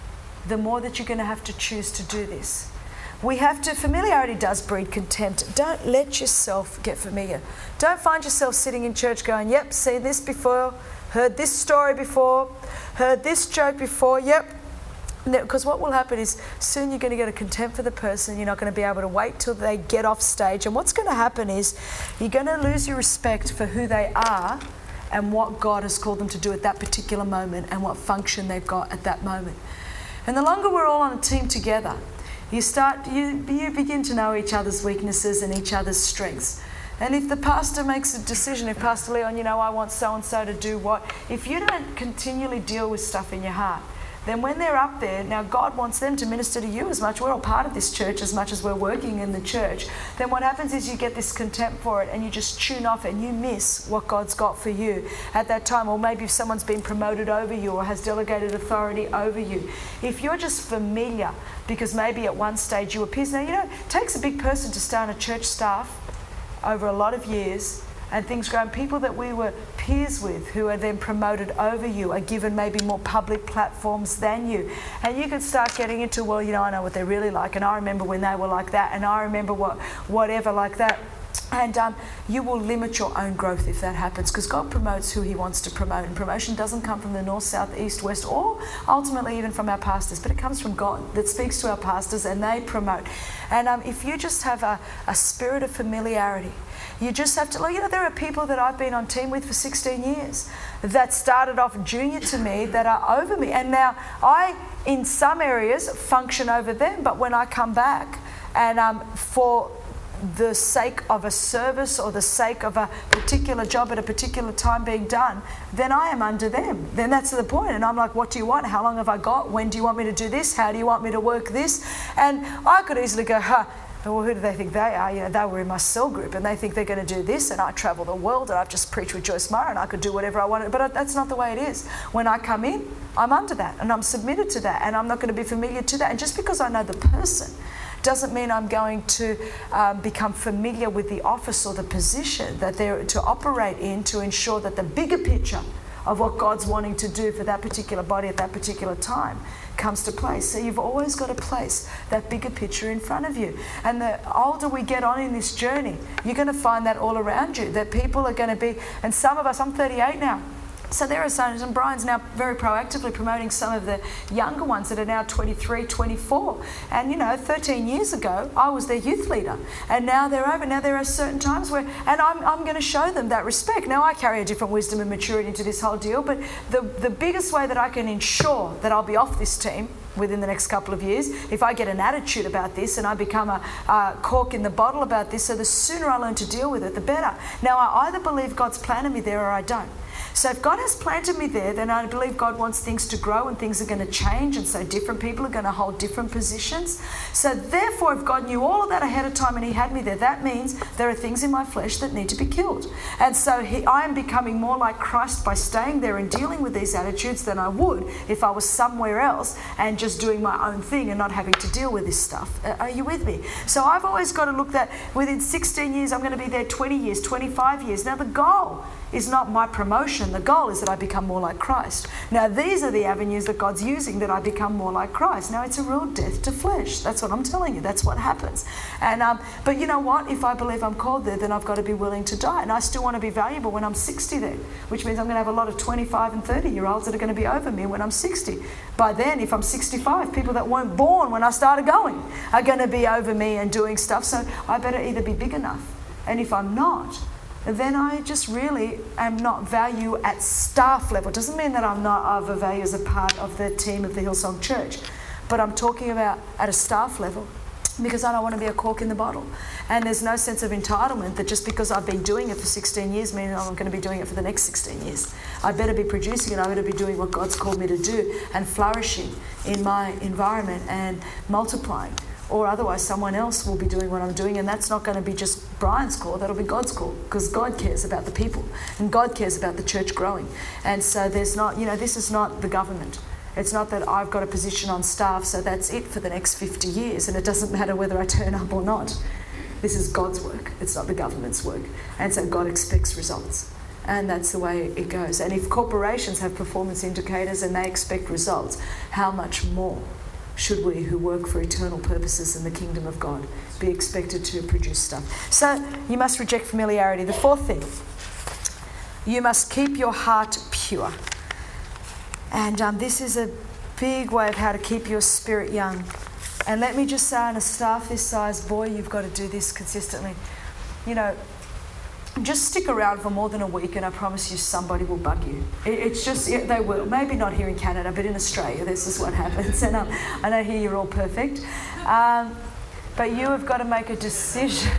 the more that you're going to have to choose to do this. We have to, familiarity does breed contempt. Don't let yourself get familiar. Don't find yourself sitting in church going, yep, seen this before, heard this story before, heard this joke before, yep. Because what will happen is soon you're going to get a contempt for the person. You're not going to be able to wait till they get off stage. And what's going to happen is you're going to lose your respect for who they are and what God has called them to do at that particular moment and what function they've got at that moment. And the longer we're all on a team together, you start, you, you begin to know each other's weaknesses and each other's strengths. And if the pastor makes a decision, if Pastor Leon, you know, I want so-and-so to do what, if you don't continually deal with stuff in your heart, then when they're up there, now God wants them to minister to you as much. We're all part of this church as much as we're working in the church. Then what happens is you get this contempt for it and you just tune off and you miss what God's got for you at that time. Or maybe if someone's been promoted over you or has delegated authority over you. If you're just familiar, because maybe at one stage you were peers. Now, you know, it takes a big person to start a church staff over a lot of years and things grow. And people that we were peers with who are then promoted over you are given maybe more public platforms than you. And you can start getting into, well, you know, I know what they're really like. And I remember when they were like that. And I remember what, whatever like that. And um, you will limit your own growth if that happens, because God promotes who he wants to promote. And promotion doesn't come from the north, south, east, west, or ultimately even from our pastors, but it comes from God that speaks to our pastors and they promote. And um, if you just have a, a spirit of familiarity, you just have to, you know, there are people that I've been on team with for sixteen years that started off junior to me that are over me. And now I, in some areas, function over them. But when I come back and um, for the sake of a service or the sake of a particular job at a particular time being done, then I am under them. Then that's the point. And I'm like, what do you want? How long have I got? When do you want me to do this? How do you want me to work this? And I could easily go, huh, well, who do they think they are? You know, they were in my cell group and they think they're going to do this, and I travel the world and I've just preached with Joyce Meyer and I could do whatever I wanted. But that's not the way it is. When I come in, I'm under that and I'm submitted to that and I'm not going to be familiar to that. And just because I know the person doesn't mean I'm going to um, become familiar with the office or the position that they're to operate in to ensure that the bigger picture of what God's wanting to do for that particular body at that particular time comes to place. So you've always got to place that bigger picture in front of you. And the older we get on in this journey, you're going to find that all around you, that people are going to be, and some of us, I'm thirty-eight now, so there are some, and Brian's now very proactively promoting some of the younger ones that are now twenty-three, twenty-four. And, you know, thirteen years ago, I was their youth leader. And now they're over. Now there are certain times where, and I'm, I'm going to show them that respect. Now I carry a different wisdom and maturity into this whole deal, but the, the biggest way that I can ensure that I'll be off this team within the next couple of years, if I get an attitude about this and I become a, a cork in the bottle about this, so the sooner I learn to deal with it, the better. Now I either believe God's planted me there or I don't. So if God has planted me there, then I believe God wants things to grow and things are going to change, and so different people are going to hold different positions. So therefore, if God knew all of that ahead of time and he had me there, that means there are things in my flesh that need to be killed. And so he, I am becoming more like Christ by staying there and dealing with these attitudes than I would if I was somewhere else and just doing my own thing and not having to deal with this stuff. Uh, are you with me? So I've always got to look that within sixteen years, I'm going to be there twenty years, twenty-five years. Now the goal is not my promotion. The goal is that I become more like Christ. Now these are the avenues that God's using that I become more like Christ. Now it's a real death to flesh. That's what I'm telling you. That's what happens. And um, but you know what? If I believe I'm called there, then I've got to be willing to die. And I still want to be valuable when I'm sixty there, which means I'm going to have a lot of twenty-five and thirty year olds that are going to be over me when I'm sixty. By then, if I'm sixty-five, people that weren't born when I started going are going to be over me and doing stuff. So I better either be big enough. And if I'm not, then I just really am not value at staff level. It doesn't mean that I'm not of a value as a part of the team of the Hillsong Church, but I'm talking about at a staff level, because I don't want to be a cork in the bottle. And there's no sense of entitlement that just because I've been doing it for sixteen years means I'm going to be doing it for the next sixteen years. I better be producing it. I better be doing what God's called me to do and flourishing in my environment and multiplying. Or otherwise someone else will be doing what I'm doing, and that's not going to be just Brian's call, that'll be God's call, because God cares about the people and God cares about the church growing. And so there's not, you know, this is not the government. It's not that I've got a position on staff, so that's it for the next fifty years, and it doesn't matter whether I turn up or not. This is God's work. It's not the government's work. And so God expects results. And that's the way it goes. And if corporations have performance indicators and they expect results, how much more should we, who work for eternal purposes in the kingdom of God, be expected to produce stuff? So you must reject familiarity. The fourth thing, you must keep your heart pure. And um, this is a big way of how to keep your spirit young. And let me just say, on a staff this size, boy, you've got to do this consistently. You know, just stick around for more than a week and I promise you somebody will bug you. It, it's just, it, they will. Maybe not here in Canada, but in Australia, this is what happens. And um, I know here you're all perfect. Um, but you have got to make a decision.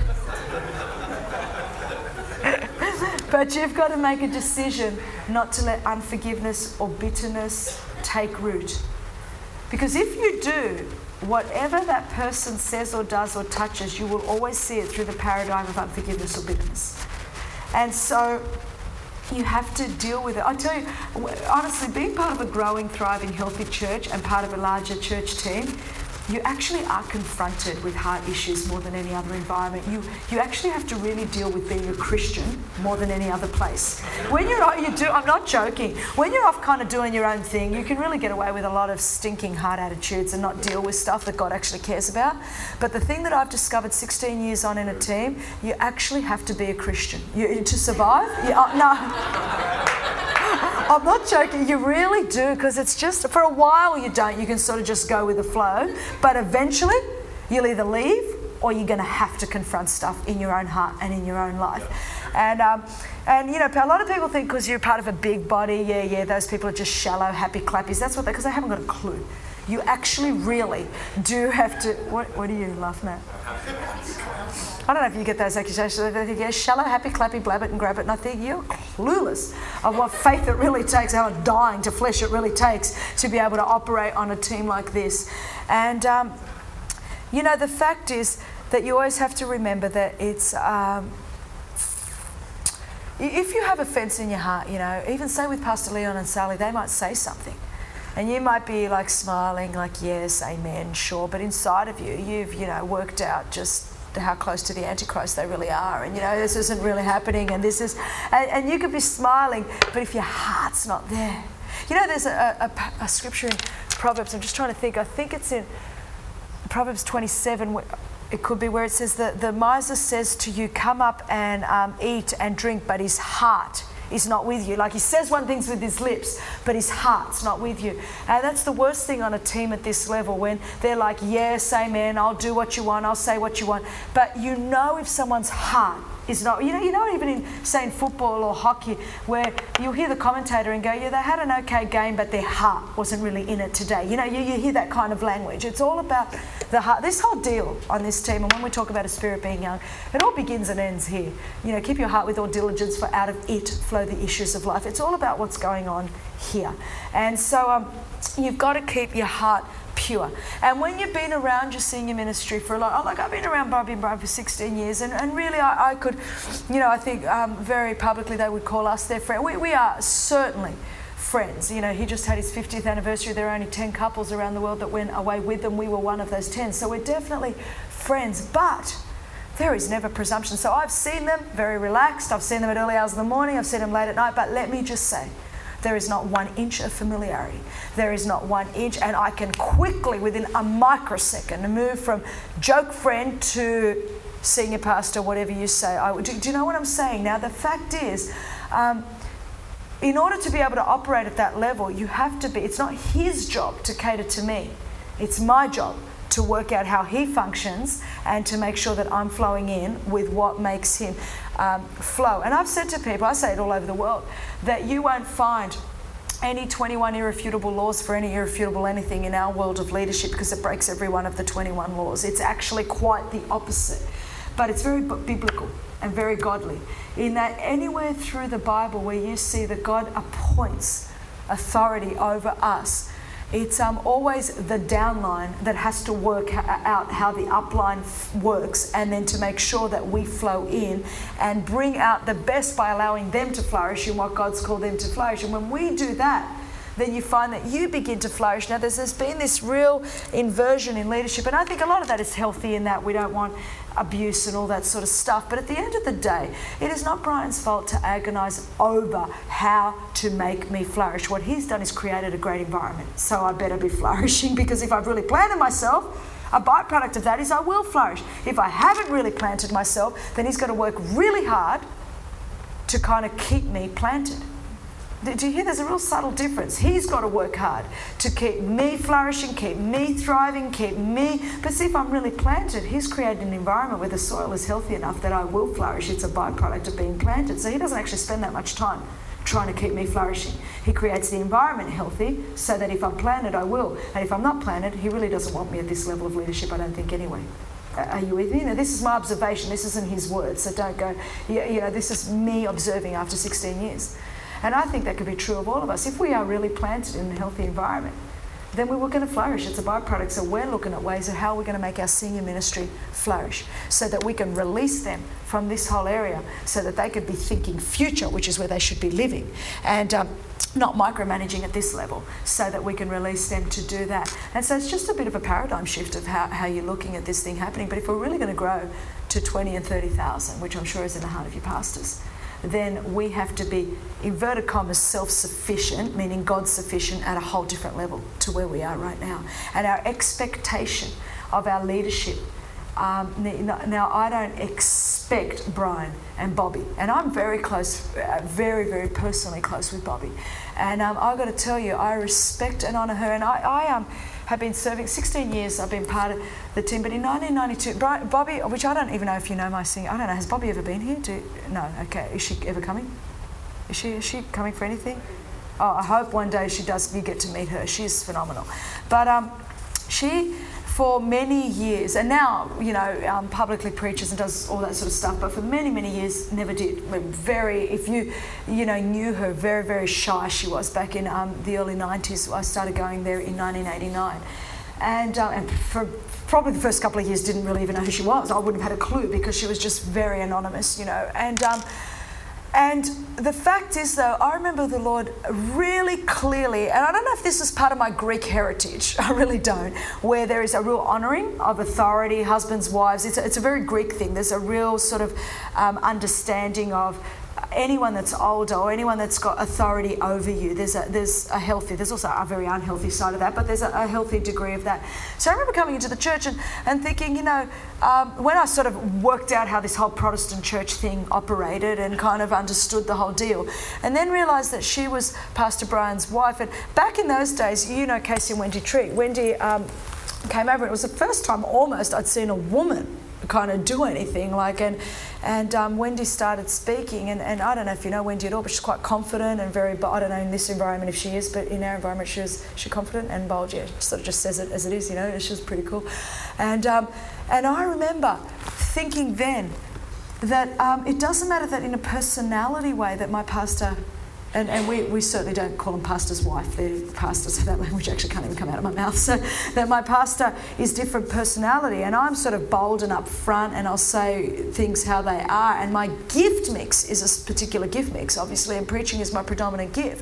But you've got to make a decision not to let unforgiveness or bitterness take root. Because if you do, whatever that person says or does or touches, you will always see it through the paradigm of unforgiveness or bitterness. And so you have to deal with it. I tell you, honestly, being part of a growing, thriving, healthy church and part of a larger church team, you actually are confronted with heart issues more than any other environment. You you actually have to really deal with being a Christian more than any other place. When you're not, you do, I'm not joking, when you're off kind of doing your own thing, you can really get away with a lot of stinking heart attitudes and not deal with stuff that God actually cares about. But the thing that I've discovered sixteen years on in a team, you actually have to be a Christian. You, to survive? You, uh, no. I'm not joking, you really do, because it's just, for a while you don't, you can sort of just go with the flow, but eventually you'll either leave or you're going to have to confront stuff in your own heart and in your own life. And, um, and you know, a lot of people think because you're part of a big body, yeah, yeah, those people are just shallow, happy clappies. That's what they, because they haven't got a clue. You actually really do have to, what, what are you laughing at? I don't know if you get those accusations. They think, yeah, shallow, happy, clappy, blab it and grab it. And I think you're clueless of what faith it really takes, how dying to flesh it really takes to be able to operate on a team like this. And, um, you know, the fact is that you always have to remember that it's, um, if you have offence in your heart, you know, even say with Pastor Leon and Sally, they might say something. And you might be like smiling, like, yes, amen, sure. But inside of you, you've, you know, worked out just how close to the Antichrist they really are. And, you know, this isn't really happening. And this is, and, and you could be smiling, but if your heart's not there. You know, there's a, a, a scripture in Proverbs, I'm just trying to think, I think it's in Proverbs twenty-seven, it could be where it says that the miser says to you, come up and um, eat and drink, but his heart is not with you. Like he says one thing with his lips, but his heart's not with you. And that's the worst thing on a team at this level, when they're like, yes, amen, I'll do what you want, I'll say what you want. But you know if someone's heart is not, you know, you know, even in, say, in football or hockey, where you'll hear the commentator and go, yeah, they had an okay game, but their heart wasn't really in it today. You know, you, you hear that kind of language. It's all about the heart. This whole deal on this team, and when we talk about a spirit being young, it all begins and ends here. You know, keep your heart with all diligence, for out of it flow the issues of life. It's all about what's going on here. And so um, you've got to keep your heart pure. And when you've been around your senior ministry for a lot, like I've been around Bobby and Brian for sixteen years, and, and really I, I could, you know, I think um, very publicly they would call us their friend. We, we are certainly friends. You know, he just had his fiftieth anniversary. There are only ten couples around the world that went away with them. We were one of those ten. So we're definitely friends, but there is never presumption. So I've seen them very relaxed. I've seen them at early hours in the morning. I've seen them late at night. But let me just say, there is not one inch of familiarity. There is not one inch, and I can quickly, within a microsecond, move from joke friend to senior pastor, whatever you say. I, do, do you know what I'm saying? Now, the fact is, um, in order to be able to operate at that level, you have to be, it's not his job to cater to me. It's my job to work out how he functions and to make sure that I'm flowing in with what makes him um, flow. And I've said to people, I say it all over the world, that you won't find any twenty-one irrefutable laws for any irrefutable anything in our world of leadership, because it breaks every one of the twenty-one laws. It's actually quite the opposite. But it's very biblical and very godly, in that anywhere through the Bible where you see that God appoints authority over us, it's um, always the downline that has to work out how the upline f- works, and then to make sure that we flow in and bring out the best by allowing them to flourish in what God's called them to flourish. And when we do that, then you find that you begin to flourish. Now, there's, there's been this real inversion in leadership, and I think a lot of that is healthy in that we don't want abuse and all that sort of stuff. But at the end of the day, it is not Brian's fault to agonise over how to make me flourish. What he's done is created a great environment, so I better be flourishing, because if I've really planted myself, a byproduct of that is I will flourish. If I haven't really planted myself, then he's got to work really hard to kind of keep me planted. Do you hear? There's a real subtle difference. He's got to work hard to keep me flourishing, keep me thriving, keep me... But see, if I'm really planted, he's created an environment where the soil is healthy enough that I will flourish. It's a byproduct of being planted. So he doesn't actually spend that much time trying to keep me flourishing. He creates the environment healthy so that if I'm planted, I will. And if I'm not planted, he really doesn't want me at this level of leadership, I don't think, anyway. Are you with me? Now, this is my observation. This isn't his words, so don't go... You know, this is me observing after sixteen years. And I think that could be true of all of us. If we are really planted in a healthy environment, then we're going to flourish. It's a byproduct. So we're looking at ways of how we're going to make our senior ministry flourish so that we can release them from this whole area so that they could be thinking future, which is where they should be living, and um, not micromanaging at this level, so that we can release them to do that. And so it's just a bit of a paradigm shift of how, how you're looking at this thing happening. But if we're really going to grow to twenty and thirty thousand, which I'm sure is in the heart of your pastors, then we have to be, inverted commas, self-sufficient, meaning God sufficient at a whole different level to where we are right now. And our expectation of our leadership, um, now I don't expect Brian and Bobby, and I'm very close, very, very personally close with Bobby. And um, I've got to tell you, I respect and honour her, and I, I um, have been serving sixteen years. I've been part of the team, but in nineteen ninety-two, Brian, Bobby, which I don't even know if you know my singer. I don't know. Has Bobby ever been here? Do no? Okay. Is she ever coming? Is she? Is she coming for anything? Oh, I hope one day she does. You get to meet her. She's phenomenal. But um, she, for many years, and now, you know, um, publicly preaches and does all that sort of stuff, but for many, many years never did. Very, if you, you know, knew her, very, very shy she was back in um, the early nineties. I started going there in nineteen eighty-nine. And, uh, and for probably the first couple of years didn't really even know who she was. I wouldn't have had a clue because she was just very anonymous, you know. And um, And the fact is, though, I remember the Lord really clearly, and I don't know if this is part of my Greek heritage, I really don't, where there is a real honouring of authority, husbands, wives. It's a, it's a very Greek thing. There's a real sort of um, understanding of anyone that's older or anyone that's got authority over you. There's a there's a healthy, there's also a very unhealthy side of that, but there's a, a healthy degree of that. So I remember coming into the church and, and thinking, you know, um, when I sort of worked out how this whole Protestant church thing operated and kind of understood the whole deal, and then realised that she was Pastor Brian's wife. And back in those days, you know Casey and Wendy Tree. Wendy um, came over. It was the first time almost I'd seen a woman kind of do anything like, and and um, Wendy started speaking, and, and I don't know if you know Wendy at all, but she's quite confident and very, but I don't know in this environment if she is, but in our environment she was she's confident and bold. Yeah, sort of just says it as it is, you know. She was pretty cool, and um, and I remember thinking then that um, it doesn't matter that in a personality way that my pastor. And, and we, we certainly don't call them pastor's wife. They're pastors, so that language actually can't even come out of my mouth. So that my pastor is different personality, and I'm sort of bold and up front, and I'll say things how they are. And my gift mix is a particular gift mix, obviously, and preaching is my predominant gift.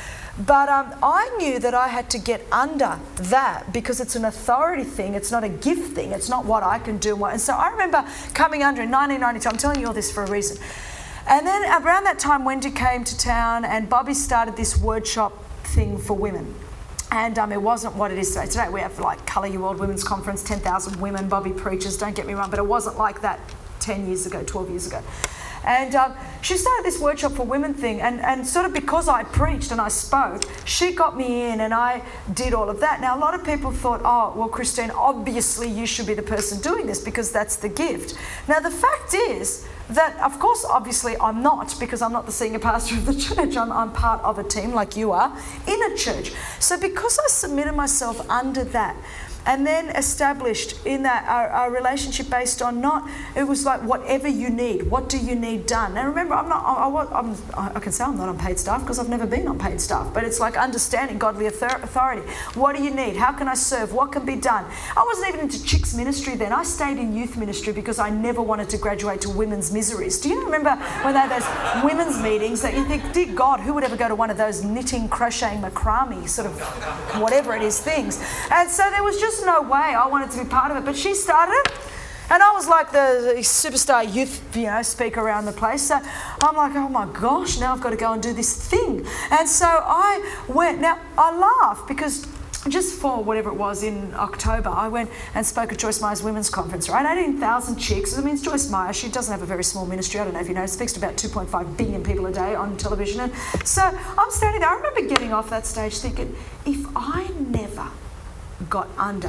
But um, I knew that I had to get under that because it's an authority thing. It's not a gift thing. It's not what I can do. And so I remember coming under in nineteen ninety-two. I'm telling you all this for a reason. And then around that time, Wendy came to town and Bobby started this workshop thing for women. And um, it wasn't what it is today. Today we have like Colour Your World Women's Conference, ten thousand women, Bobby preaches, don't get me wrong, but it wasn't like that ten years ago, twelve years ago. And um, she started this workshop for women thing, and, and sort of because I preached and I spoke, she got me in and I did all of that. Now, a lot of people thought, oh, well, Christine, obviously you should be the person doing this because that's the gift. Now, the fact is that, of course, obviously I'm not, because I'm not the senior pastor of the church. I'm, I'm part of a team like you are in a church. So because I submitted myself under that, and then established in that our, our relationship based on not, it was like whatever you need, what do you need done? Now remember, I'm not, I, I, I'm, I can say I'm not on paid staff because I've never been on paid staff, but it's like understanding godly authority. What do you need? How can I serve? What can be done? I wasn't even into chicks ministry then. I stayed in youth ministry because I never wanted to graduate to women's miseries. Do you remember when they had those women's meetings that you think, dear God, who would ever go to one of those knitting, crocheting, macrame, sort of whatever it is things? And so there was just no way I wanted to be part of it. But she started it. And I was like the superstar youth, you know, speaker around the place. So I'm like, oh my gosh, now I've got to go and do this thing. And so I went. Now, I laugh because just for whatever it was in October, I went and spoke at Joyce Meyer's Women's Conference, right? eighteen thousand chicks. I mean, it's Joyce Meyer. She doesn't have a very small ministry. I don't know if you know. Speaks to about two point five billion people a day on television. And so I'm standing there. I remember getting off that stage thinking, if I never got under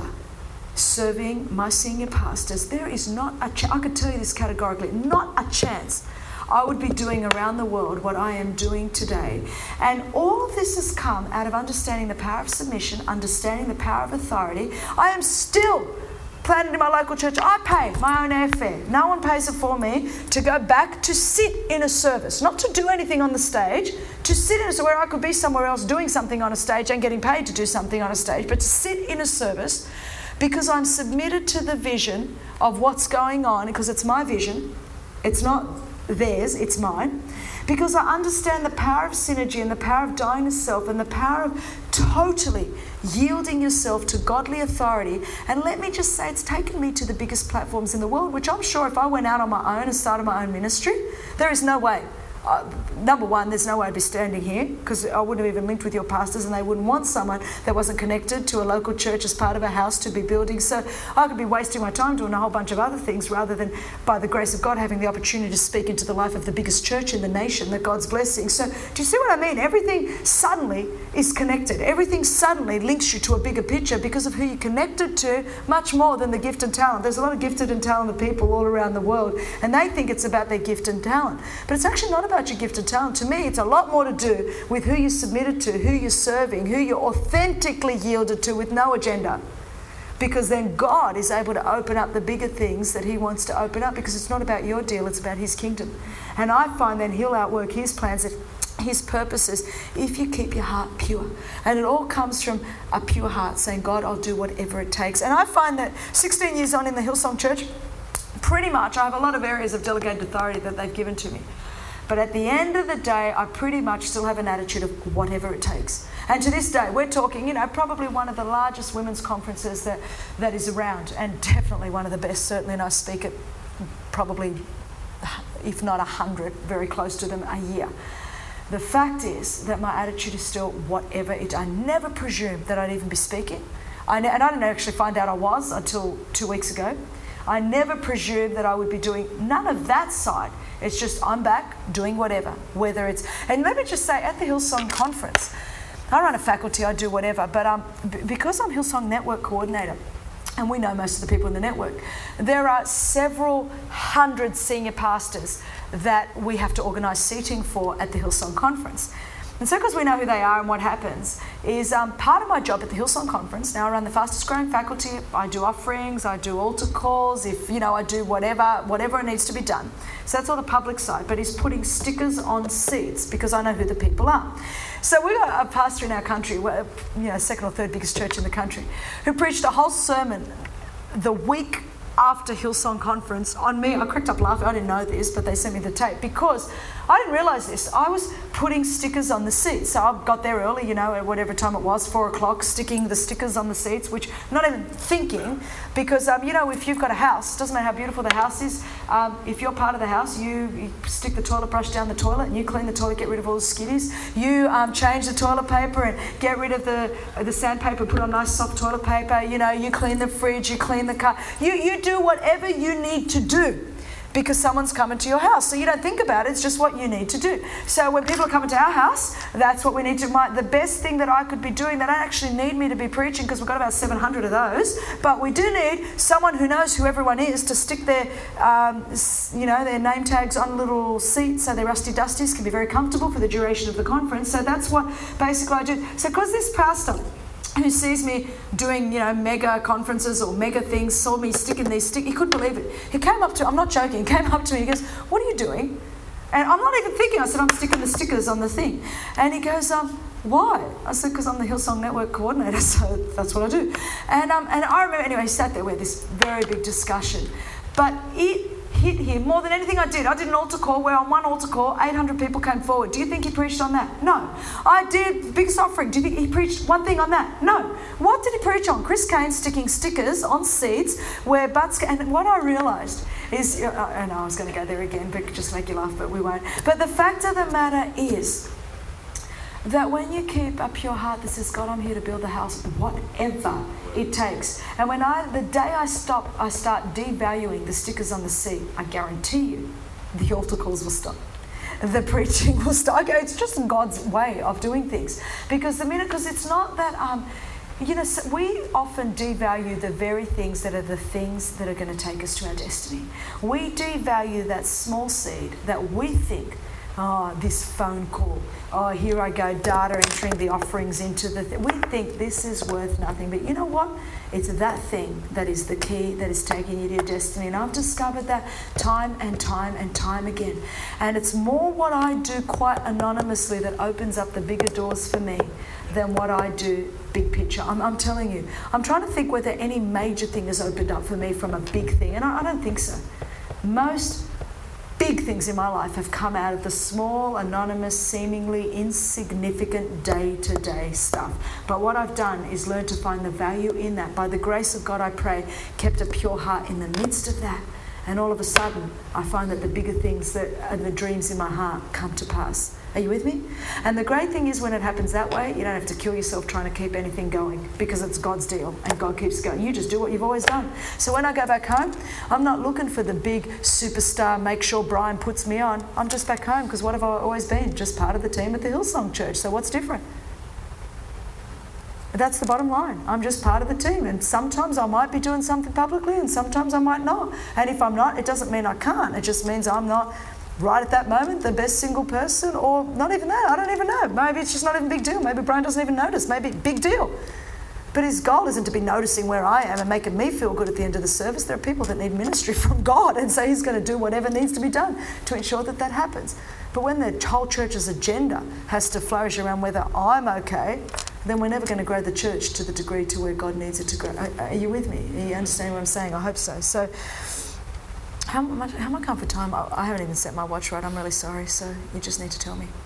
serving my senior pastors, there is not a chance, I could tell you this categorically, not a chance I would be doing around the world what I am doing today. And all of this has come out of understanding the power of submission, understanding the power of authority. I am still planted in my local church. I pay my own airfare. No one pays it for me to go back to sit in a service, not to do anything on the stage, to sit in a service where I could be somewhere else doing something on a stage and getting paid to do something on a stage, but to sit in a service because I'm submitted to the vision of what's going on, because it's my vision. It's not theirs, it's mine. Because I understand the power of synergy and the power of dying to self and the power of totally yielding yourself to godly authority. And let me just say, it's taken me to the biggest platforms in the world, which I'm sure if I went out on my own and started my own ministry, there is no way. Uh, number one, there's no way I'd be standing here because I wouldn't have even linked with your pastors, and they wouldn't want someone that wasn't connected to a local church as part of a house to be building. So I could be wasting my time doing a whole bunch of other things rather than, by the grace of God, having the opportunity to speak into the life of the biggest church in the nation that God's blessing. So do you see what I mean? Everything suddenly is connected. Everything suddenly links you to a bigger picture because of who you're connected to, much more than the gift and talent. There's a lot of gifted and talented people all around the world, and they think it's about their gift and talent. But it's actually not about your gift and talent. To me, it's a lot more to do with who you're submitted to, who you're serving, who you're authentically yielded to with no agenda. Because then God is able to open up the bigger things that he wants to open up, because it's not about your deal, it's about his kingdom. And I find then he'll outwork his plans, his purposes, if you keep your heart pure. And it all comes from a pure heart saying, God, I'll do whatever it takes. And I find that sixteen years on in the Hillsong Church, pretty much I have a lot of areas of delegated authority that they've given to me. But at the end of the day, I pretty much still have an attitude of whatever it takes. And to this day, we're talking, you know, probably one of the largest women's conferences that, that is around, and definitely one of the best, certainly, and I speak at probably, if not a hundred, very close to them a year. The fact is that my attitude is still whatever it. I never presumed that I'd even be speaking. I ne- and I didn't actually find out I was until two weeks ago. I never presumed that I would be doing none of that side. It's just I'm back doing whatever, whether it's... And let me just say, at the Hillsong Conference, I run a faculty, I do whatever, but um, b- because I'm Hillsong Network Coordinator, and we know most of the people in the network, there are several hundred senior pastors that we have to organise seating for at the Hillsong Conference. And so because we know who they are and what happens is um, part of my job at the Hillsong Conference. Now I run the fastest growing faculty. I do offerings, I do altar calls, if you know, I do whatever, whatever needs to be done. So that's all the public side, but he's putting stickers on seats because I know who the people are. So we've got a pastor in our country, you know, second or third biggest church in the country, who preached a whole sermon the week after Hillsong Conference on me. I cracked up laughing. I didn't know this, but they sent me the tape because I didn't realise this. I was putting stickers on the seats. So I got there early, you know, at whatever time it was, four o'clock, sticking the stickers on the seats, which not even thinking, because, um, you know, if you've got a house, doesn't matter how beautiful the house is, um, if you're part of the house, you, you stick the toilet brush down the toilet and you clean the toilet, get rid of all the skitties. You um, change the toilet paper and get rid of the the sandpaper, put on nice soft toilet paper. You know, you clean the fridge, you clean the car. You, you do whatever you need to do, because someone's coming to your house. So you don't think about it, it's just what you need to do. So when people are coming to our house, that's what we need to... My, the best thing that I could be doing, they don't actually need me to be preaching because we've got about seven hundred of those, but we do need someone who knows who everyone is to stick their, um, you know, their name tags on little seats so their rusty dusties can be very comfortable for the duration of the conference. So that's what basically I do. So because this pastor who sees me doing, you know, mega conferences or mega things, saw me sticking these stick. He couldn't believe it. He came up to, I'm not joking, he came up to me, he goes, "What are you doing?" And I'm not even thinking. I said, "I'm sticking the stickers on the thing." And he goes, um, "Why?" I said, "Because I'm the Hillsong Network Coordinator, so that's what I do." And um, and I remember, anyway, he sat there with this very big discussion. But it, hit him more than anything I did. I did an altar call where on one altar call, eight hundred people came forward. Do you think he preached on that? No. I did the biggest offering. Do you think he preached one thing on that? No. What did he preach on? Chris Kane sticking stickers on seats where butts... And what I realised is... I know I was going to go there again, but just make you laugh, but we won't. But the fact of the matter is that when you keep a pure heart that says, God, I'm here to build the house, whatever it takes. And when I, the day I stop, I start devaluing the stickers on the seat, I guarantee you, the altar calls will stop. The preaching will stop. Okay, it's just God's way of doing things. Because the minute, because it's not that, um, you know, we often devalue the very things that are the things that are going to take us to our destiny. We devalue that small seed that we think, oh, this phone call. Oh, here I go, data entering the offerings into the... Th- we think this is worth nothing. But you know what? It's that thing that is the key that is taking you to your destiny. And I've discovered that time and time and time again. And it's more what I do quite anonymously that opens up the bigger doors for me than what I do big picture. I'm, I'm telling you. I'm trying to think whether any major thing has opened up for me from a big thing. And I, I don't think so. Most... big things in my life have come out of the small, anonymous, seemingly insignificant day-to-day stuff. But what I've done is learn to find the value in that. By the grace of God, I pray, kept a pure heart in the midst of that. And all of a sudden, I find that the bigger things that are the dreams in my heart come to pass. Are you with me? And the great thing is when it happens that way, you don't have to kill yourself trying to keep anything going because it's God's deal and God keeps going. You just do what you've always done. So when I go back home, I'm not looking for the big superstar, make sure Brian puts me on. I'm just back home because what have I always been? Just part of the team at the Hillsong Church. So what's different? That's the bottom line. I'm just part of the team. And sometimes I might be doing something publicly and sometimes I might not. And if I'm not, it doesn't mean I can't. It just means I'm not right at that moment the best single person, or not even that. I don't even know. Maybe it's just not even a big deal. Maybe Brian doesn't even notice. Maybe big deal. But his goal isn't to be noticing where I am and making me feel good at the end of the service. There are people that need ministry from God, and so he's going to do whatever needs to be done to ensure that that happens. But when the whole church's agenda has to flourish around whether I'm okay, then we're never going to grow the church to the degree to where God needs it to grow. Are, are you with me? Are you understanding what I'm saying? I hope so. So how much, how am I going for time? I, I haven't even set my watch right. I'm really sorry. So you just need to tell me.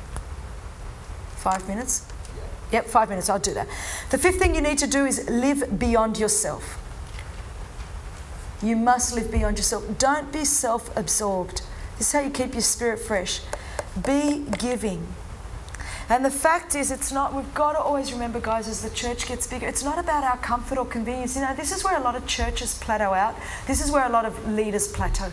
Five minutes? Yep, five minutes. I'll do that. The fifth thing you need to do is live beyond yourself. You must live beyond yourself. Don't be self-absorbed. This is how you keep your spirit fresh. Be giving. And the fact is, it's not, we've got to always remember, guys, as the church gets bigger, it's not about our comfort or convenience. You know, this is where a lot of churches plateau out. This is where a lot of leaders plateau.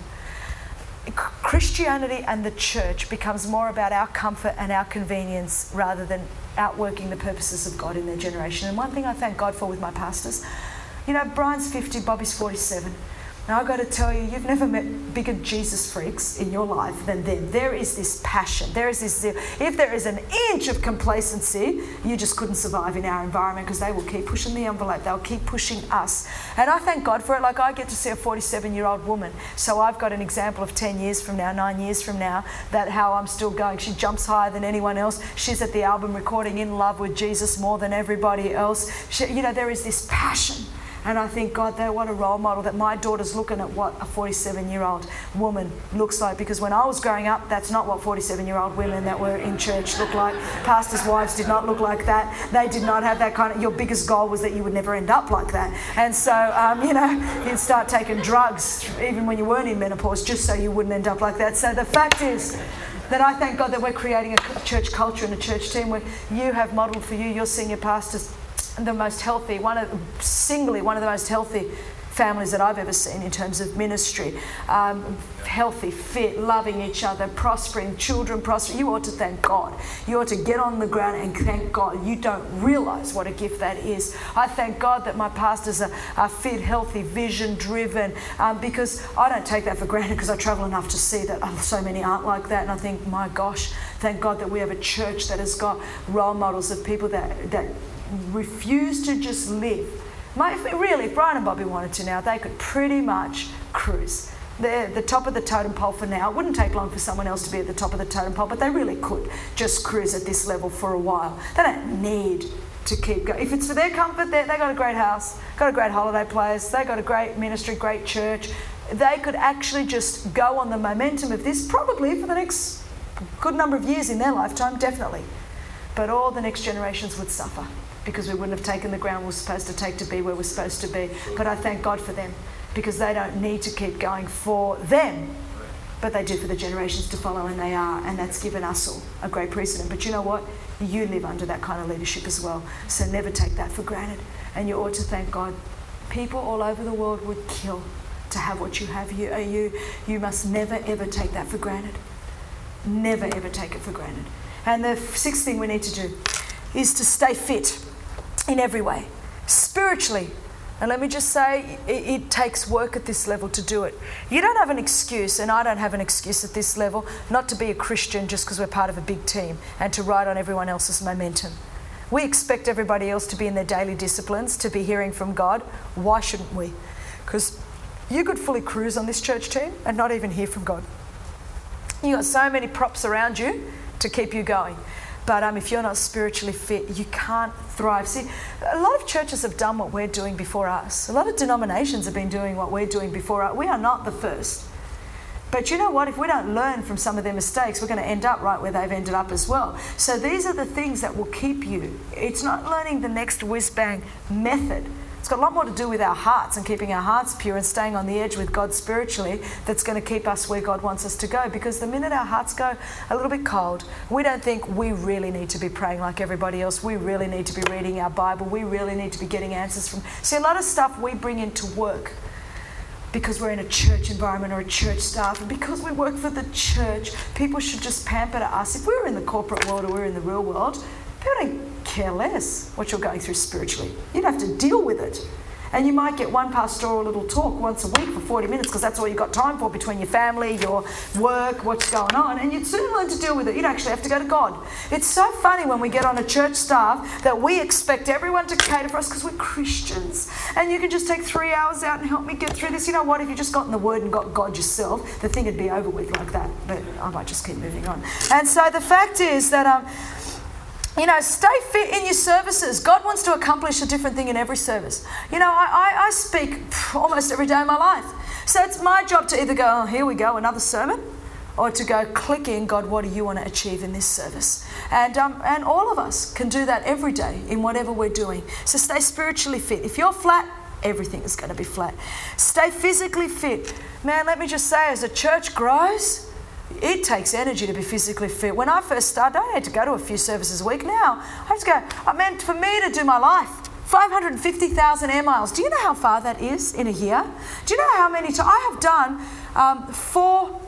Christianity and the church becomes more about our comfort and our convenience rather than outworking the purposes of God in their generation. And one thing I thank God for with my pastors, you know, Brian's fifty, Bobby's forty-seven. Now, I've got to tell you, you've never met bigger Jesus freaks in your life than them. There is this passion. There is this zeal. If there is an inch of complacency, you just couldn't survive in our environment because they will keep pushing the envelope. They'll keep pushing us. And I thank God for it. Like, I get to see a forty-seven-year-old woman. So I've got an example of ten years from now, nine years from now, that how I'm still going. She jumps higher than anyone else. She's at the album recording In Love with Jesus more than everybody else. She, you know, there is this passion. And I think, God, that what a role model that my daughter's looking at what a forty-seven-year-old woman looks like. Because when I was growing up, that's not what forty-seven-year-old women that were in church looked like. Pastors' wives did not look like that. They did not have that kind of... Your biggest goal was that you would never end up like that. And so, um, you know, you'd start taking drugs even when you weren't in menopause just so you wouldn't end up like that. So the fact is that I thank God that we're creating a church culture and a church team where you have modelled for you, your senior pastors, the most healthy, one of singly one of the most healthy families that I've ever seen in terms of ministry. Um, healthy, fit, loving each other, prospering, children prospering. You ought to thank God. You ought to get on the ground and thank God. You don't realise what a gift that is. I thank God that my pastors are, are fit, healthy, vision-driven, um, because I don't take that for granted because I travel enough to see that oh, so many aren't like that. And I think, my gosh, thank God that we have a church that has got role models of people that that refuse to just live. My, if, really, if Brian and Bobby wanted to now, they could pretty much cruise. They're the top of the totem pole for now. It wouldn't take long for someone else to be at the top of the totem pole, but they really could just cruise at this level for a while. They don't need to keep going. If it's for their comfort, they they got a great house, got a great holiday place, they got a great ministry, great church. they could actually just go on the momentum of this probably for the next good number of years in their lifetime, definitely. But all the next generations would suffer because we wouldn't have taken the ground we're supposed to take to be where we're supposed to be. But I thank God for them because they don't need to keep going for them, but they do for the generations to follow, and they are, and that's given us all a great precedent. But you know what? You live under that kind of leadership as well, so never take that for granted. And you ought to thank God. People all over the world would kill to have what you have. You, you, you must never ever take that for granted. Never ever take it for granted. And the sixth thing we need to do is to stay fit in every way, spiritually. And let me just say, it, it takes work at this level to do it. You don't have an excuse, and I don't have an excuse at this level, not to be a Christian just because we're part of a big team and to ride on everyone else's momentum. We expect everybody else to be in their daily disciplines, to be hearing from God. Why shouldn't we? Because you could fully cruise on this church team and not even hear from God. You got so many props around you to keep you going. But um, if you're not spiritually fit, you can't thrive. See, a lot of churches have done what we're doing before us. A lot of denominations have been doing what we're doing before us. We are not the first. But you know what? If we don't learn from some of their mistakes, we're going to end up right where they've ended up as well. So these are the things that will keep you. It's not learning the next whiz-bang method. It's got a lot more to do with our hearts and keeping our hearts pure and staying on the edge with God spiritually that's going to keep us where God wants us to go. Because the minute our hearts go a little bit cold, we don't think we really need to be praying like everybody else. We really need to be reading our Bible. We really need to be getting answers from... See, a lot of stuff we bring into work because we're in a church environment or a church staff, and because we work for the church, people should just pamper to us. If we were in the corporate world or we were in the real world, people don't care less what you're going through spiritually. You'd have to deal with it. And you might get one pastoral little talk once a week for forty minutes because that's all you've got time for between your family, your work, what's going on. And you'd soon learn to deal with it. You'd actually have to go to God. It's so funny when we get on a church staff that we expect everyone to cater for us because we're Christians. And you can just take three hours out and help me get through this. You know what? If you just got in the Word and got God yourself, the thing would be over with like that. But I might just keep moving on. And so the fact is that... um. You know, stay fit in your services. God wants to accomplish a different thing in every service. You know, I, I, I speak almost every day of my life. So it's my job to either go, oh, here we go, another sermon, or to go, click in, God, what do you want to achieve in this service? And um, and all of us can do that every day in whatever we're doing. So stay spiritually fit. If you're flat, everything is going to be flat. Stay physically fit. Man, let me just say, as a church grows, it takes energy to be physically fit. When I first started, I had to go to a few services a week. Now, I just go, I meant for me to do my life, five hundred fifty thousand air miles. Do you know how far that is in a year? Do you know how many times? I have done um, four,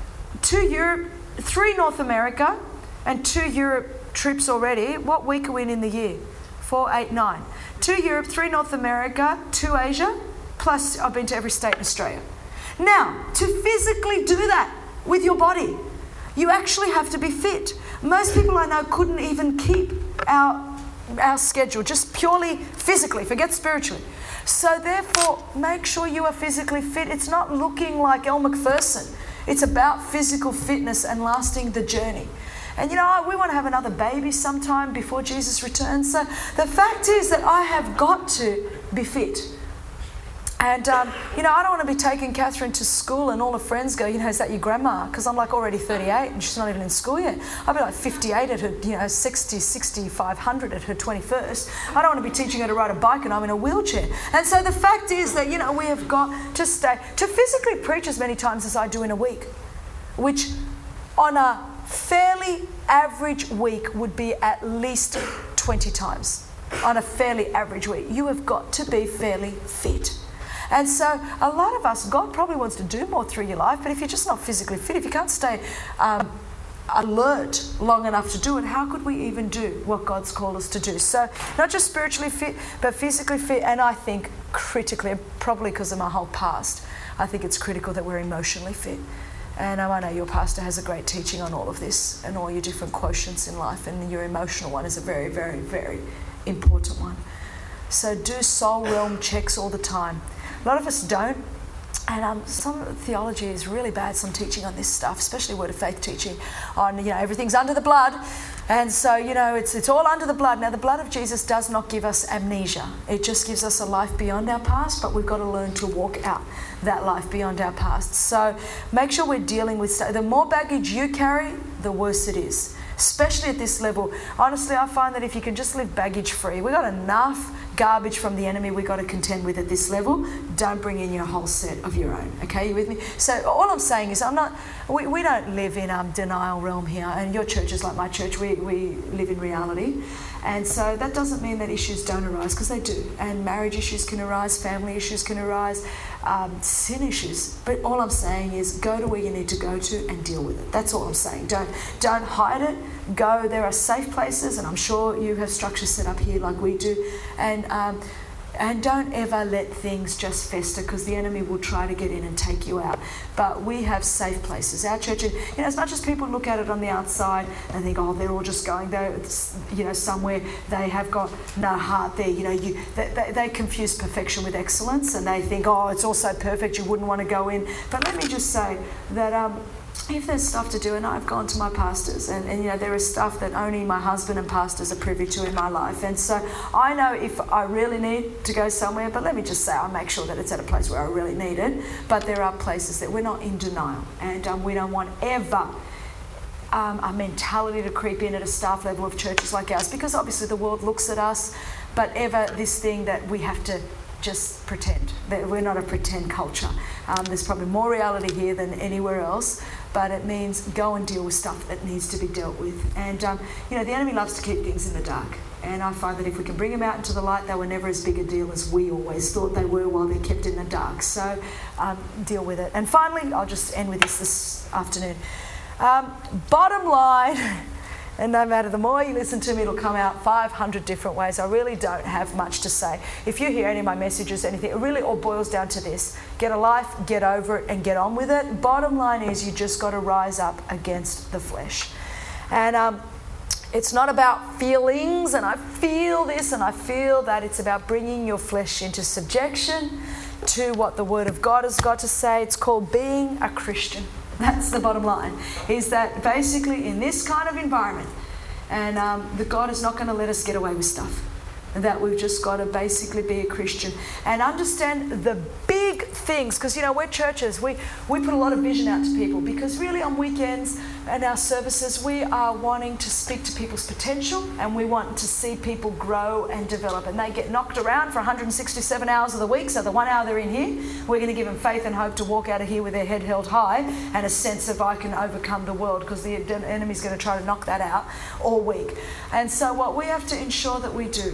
two Europe, three North America, and two Europe trips already. What week are we in in the year? Four, eight, nine. Two Europe, three North America, two Asia, plus I've been to every state in Australia. Now, to physically do that with your body, you actually have to be fit. Most people I know couldn't even keep our our schedule, just purely physically, forget spiritually. So therefore, make sure you are physically fit. It's not looking like Elle Macpherson. It's about physical fitness and lasting the journey. And you know, we want to have another baby sometime before Jesus returns. So the fact is that I have got to be fit. And, um, you know, I don't want to be taking Catherine to school and all her friends go, you know, is that your grandma? Because I'm like already thirty-eight and she's not even in school yet. I'll be like fifty-eight at her, you know, sixty, sixty-five hundred at her twenty-first. I don't want to be teaching her to ride a bike and I'm in a wheelchair. And so the fact is that, you know, we have got to stay, to physically preach as many times as I do in a week, which on a fairly average week would be at least twenty times. On a fairly average week. You have got to be fairly fit. And so a lot of us, God probably wants to do more through your life, but if you're just not physically fit, if you can't stay um, alert long enough to do it, how could we even do what God's called us to do? So not just spiritually fit, but physically fit, and I think critically, probably because of my whole past, I think it's critical that we're emotionally fit. And I know your pastor has a great teaching on all of this and all your different quotients in life, and your emotional one is a very, very, very important one. So do soul realm checks all the time. A lot of us don't, and um, some theology is really bad, some teaching on this stuff, especially Word of Faith teaching on, you know, everything's under the blood, And so, you know, it's it's all under the blood. Now, the blood of Jesus does not give us amnesia. It just gives us a life beyond our past, but we've got to learn to walk out that life beyond our past. So make sure we're dealing with stuff. The more baggage you carry, the worse it is, especially at this level. Honestly, I find that if you can just live baggage free, we've got enough garbage from the enemy we've got to contend with at this level. Don't bring in your whole set of your own. Okay, you with me? So all I'm saying is I'm not, we, we don't live in um, denial realm here, and your church is like my church. We, we live in reality. And so that doesn't mean that issues don't arise, because they do. And marriage issues can arise, family issues can arise, um, sin issues. But all I'm saying is go to where you need to go to and deal with it. That's all I'm saying. Don't don't hide it. Go. There are safe places, and I'm sure you have structures set up here like we do. And um, and don't ever let things just fester, because the enemy will try to get in and take you out. But we have safe places. Our church, you know, as much as people look at it on the outside and think, oh, they're all just going there, you know, somewhere, they have got no heart there. You know, you they, they, they confuse perfection with excellence, and they think, oh, it's all so perfect, you wouldn't want to go in. But let me just say that um, if there's stuff to do, and I've gone to my pastors, and, and you know, there is stuff that only my husband and pastors are privy to in my life. And so I know if I really need to go somewhere, but let me just say, I make sure that it's at a place where I really need it. But there are places that we're not in denial, and um, we don't want ever um, a mentality to creep in at a staff level of churches like ours, because obviously the world looks at us, but ever this thing that we have to just pretend. That we're not a pretend culture. Um, there's probably more reality here than anywhere else, but it means go and deal with stuff that needs to be dealt with. And, um, you know, the enemy loves to keep things in the dark. And I find that if we can bring them out into the light, they were never as big a deal as we always thought they were while they're kept in the dark. So um, deal with it. And finally, I'll just end with this this afternoon. Um, bottom line... And no matter, the more you listen to me, it'll come out five hundred different ways. I really don't have much to say. If you hear any of my messages, anything, it really all boils down to this. Get a life, get over it, and get on with it. Bottom line is you just got to rise up against the flesh. And um, it's not about feelings, and I feel this, and I feel that. It's about bringing your flesh into subjection to what the Word of God has got to say. It's called being a Christian. That's the bottom line, is that basically in this kind of environment, and um, that God is not going to let us get away with stuff. That we've just got to basically be a Christian and understand the big things. Because, you know, we're churches. We, we put a lot of vision out to people, because really on weekends and our services, we are wanting to speak to people's potential, and we want to see people grow and develop. And they get knocked around for one hundred sixty-seven hours of the week. So the one hour they're in here, we're going to give them faith and hope to walk out of here with their head held high and a sense of I can overcome the world, because the enemy's going to try to knock that out all week. And so what we have to ensure that we do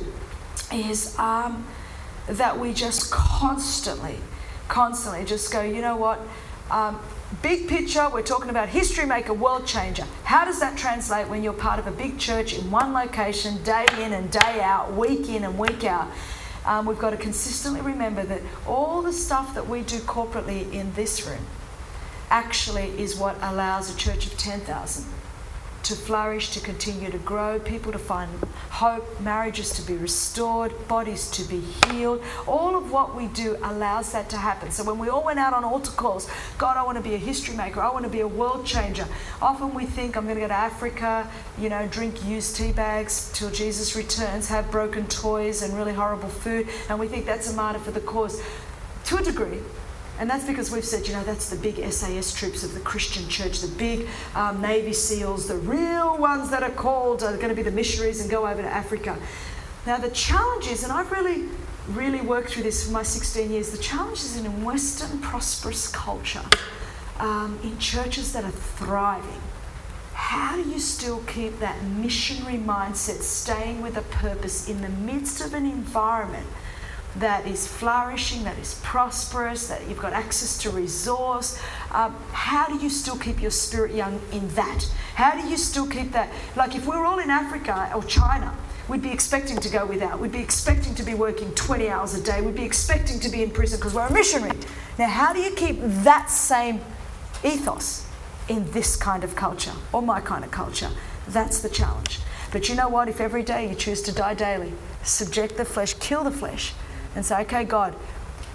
is um, that we just constantly, constantly just go, you know what, um, big picture, we're talking about history maker, world changer. How does that translate when you're part of a big church in one location, day in and day out, week in and week out? Um, we've got to consistently remember that all the stuff that we do corporately in this room actually is what allows a church of ten thousand to flourish, to continue to grow, people to find hope, marriages to be restored, bodies to be healed. All of what we do allows that to happen. So when we all went out on altar calls, God, I want to be a history maker, I want to be a world changer. Often we think I'm going to go to Africa, you know, drink used tea bags till Jesus returns, have broken toys and really horrible food, and we think that's a martyr for the cause. To a degree. And that's because we've said, you know, that's the big S A S troops of the Christian church, the big um, Navy SEALs, the real ones that are called are going to be the missionaries and go over to Africa. Now the challenge is, and I've really, really worked through this for my sixteen years, the challenge is in Western prosperous culture, um, in churches that are thriving. How do you still keep that missionary mindset, staying with a purpose in the midst of an environment that is flourishing, that is prosperous, that you've got access to resource? Um, how do you still keep your spirit young in that? How do you still keep that? Like if we were all in Africa or China, we'd be expecting to go without. We'd be expecting to be working twenty hours a day. We'd be expecting to be in prison because we're a missionary. Now, how do you keep that same ethos in this kind of culture or my kind of culture? That's the challenge. But you know what? If every day you choose to die daily, subject the flesh, kill the flesh, and say, okay, God,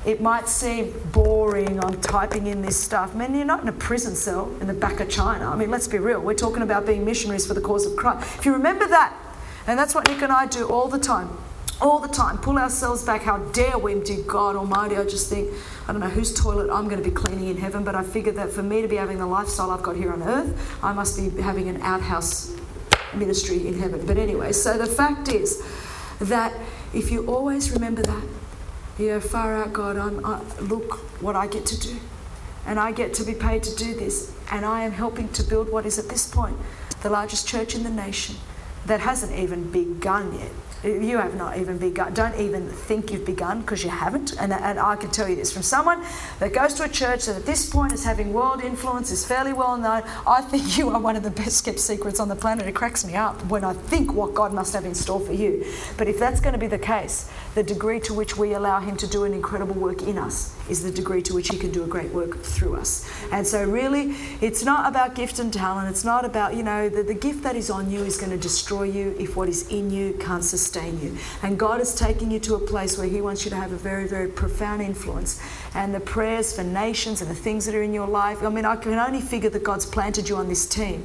It might seem boring, I'm typing in this stuff. Man, you're not in a prison cell in the back of China. I mean, let's be real. We're talking about being missionaries for the cause of Christ. If you remember that, and that's what Nick and I do all the time, all the time, pull ourselves back. How dare we, dear God Almighty? I just think, I don't know whose toilet I'm going to be cleaning in heaven, but I figured that for me to be having the lifestyle I've got here on earth, I must be having an outhouse ministry in heaven. But anyway, so the fact is that if you always remember that, you go, far out, God, I'm, I, look what I get to do. And I get to be paid to do this. And I am helping to build what is at this point the largest church in the nation that hasn't even begun yet. You have not even begun. Don't even think you've begun, because you haven't. And, and I can tell you this from someone that goes to a church that at this point is having world influence, is fairly well known. I think you are one of the best kept secrets on the planet. It cracks me up when I think what God must have in store for you. But if that's going to be the case, the degree to which we allow him to do an incredible work in us is the degree to which he can do a great work through us. And so really, it's not about gift and talent. It's not about, you know, the, the gift that is on you is going to destroy you if what is in you can't sustain you. And God is taking you to a place where he wants you to have a very, very profound influence. And the prayers for nations and the things that are in your life, I mean, I can only figure that God's planted you on this team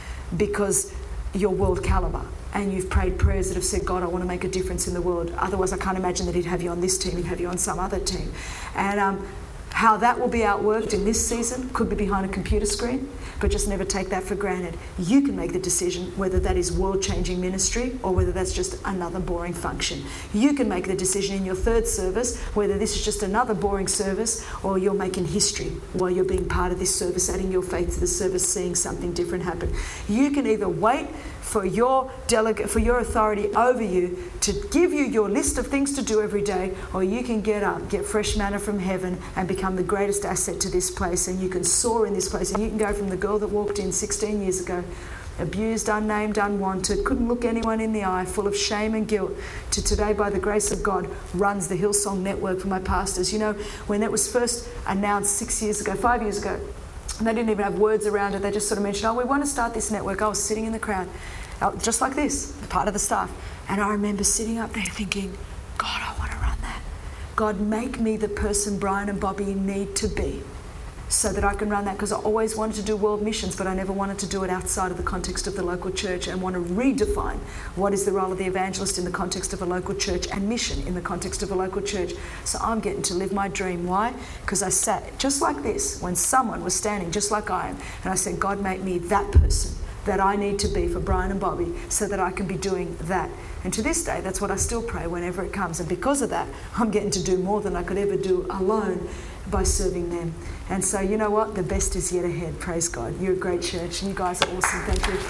because you're world caliber. And you've prayed prayers that have said, God, I want to make a difference in the world. Otherwise, I can't imagine that he'd have you on this team, he'd have you on some other team. And um, how that will be outworked in this season could be behind a computer screen, but just never take that for granted. You can make the decision whether that is world-changing ministry or whether that's just another boring function. You can make the decision in your third service whether this is just another boring service or you're making history while you're being part of this service, adding your faith to the service, seeing something different happen. You can either wait for your delegate, for your authority over you to give you your list of things to do every day, or you can get up, get fresh manna from heaven and become the greatest asset to this place, and you can soar in this place, and you can go from the girl that walked in sixteen years ago, abused, unnamed, unwanted, couldn't look anyone in the eye, full of shame and guilt, to today, by the grace of God, runs the Hillsong Network for my pastors. You know, when it was first announced six years ago, five years ago, and they didn't even have words around it, they just sort of mentioned, oh, we want to start this network. I was sitting in the crowd, just like this, part of the staff. And I remember sitting up there thinking, God, I want to run that. God, make me the person Brian and Bobby need to be so that I can run that, because I always wanted to do world missions, but I never wanted to do it outside of the context of the local church, and want to redefine what is the role of the evangelist in the context of a local church and mission in the context of a local church. So I'm getting to live my dream. Why? Because I sat just like this when someone was standing just like I am, and I said, God, make me that person that I need to be for Brian and Bobby so that I can be doing that. And to this day, that's what I still pray whenever it comes. And because of that, I'm getting to do more than I could ever do alone by serving them. And so, you know what? The best is yet ahead. Praise God. You're a great church, and you guys are awesome. Thank you.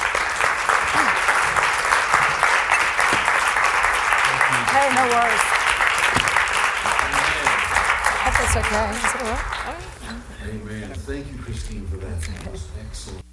Hey, no worries. If that's okay. Is it all right?
Amen. Thank you, Christine, for that. That was excellent.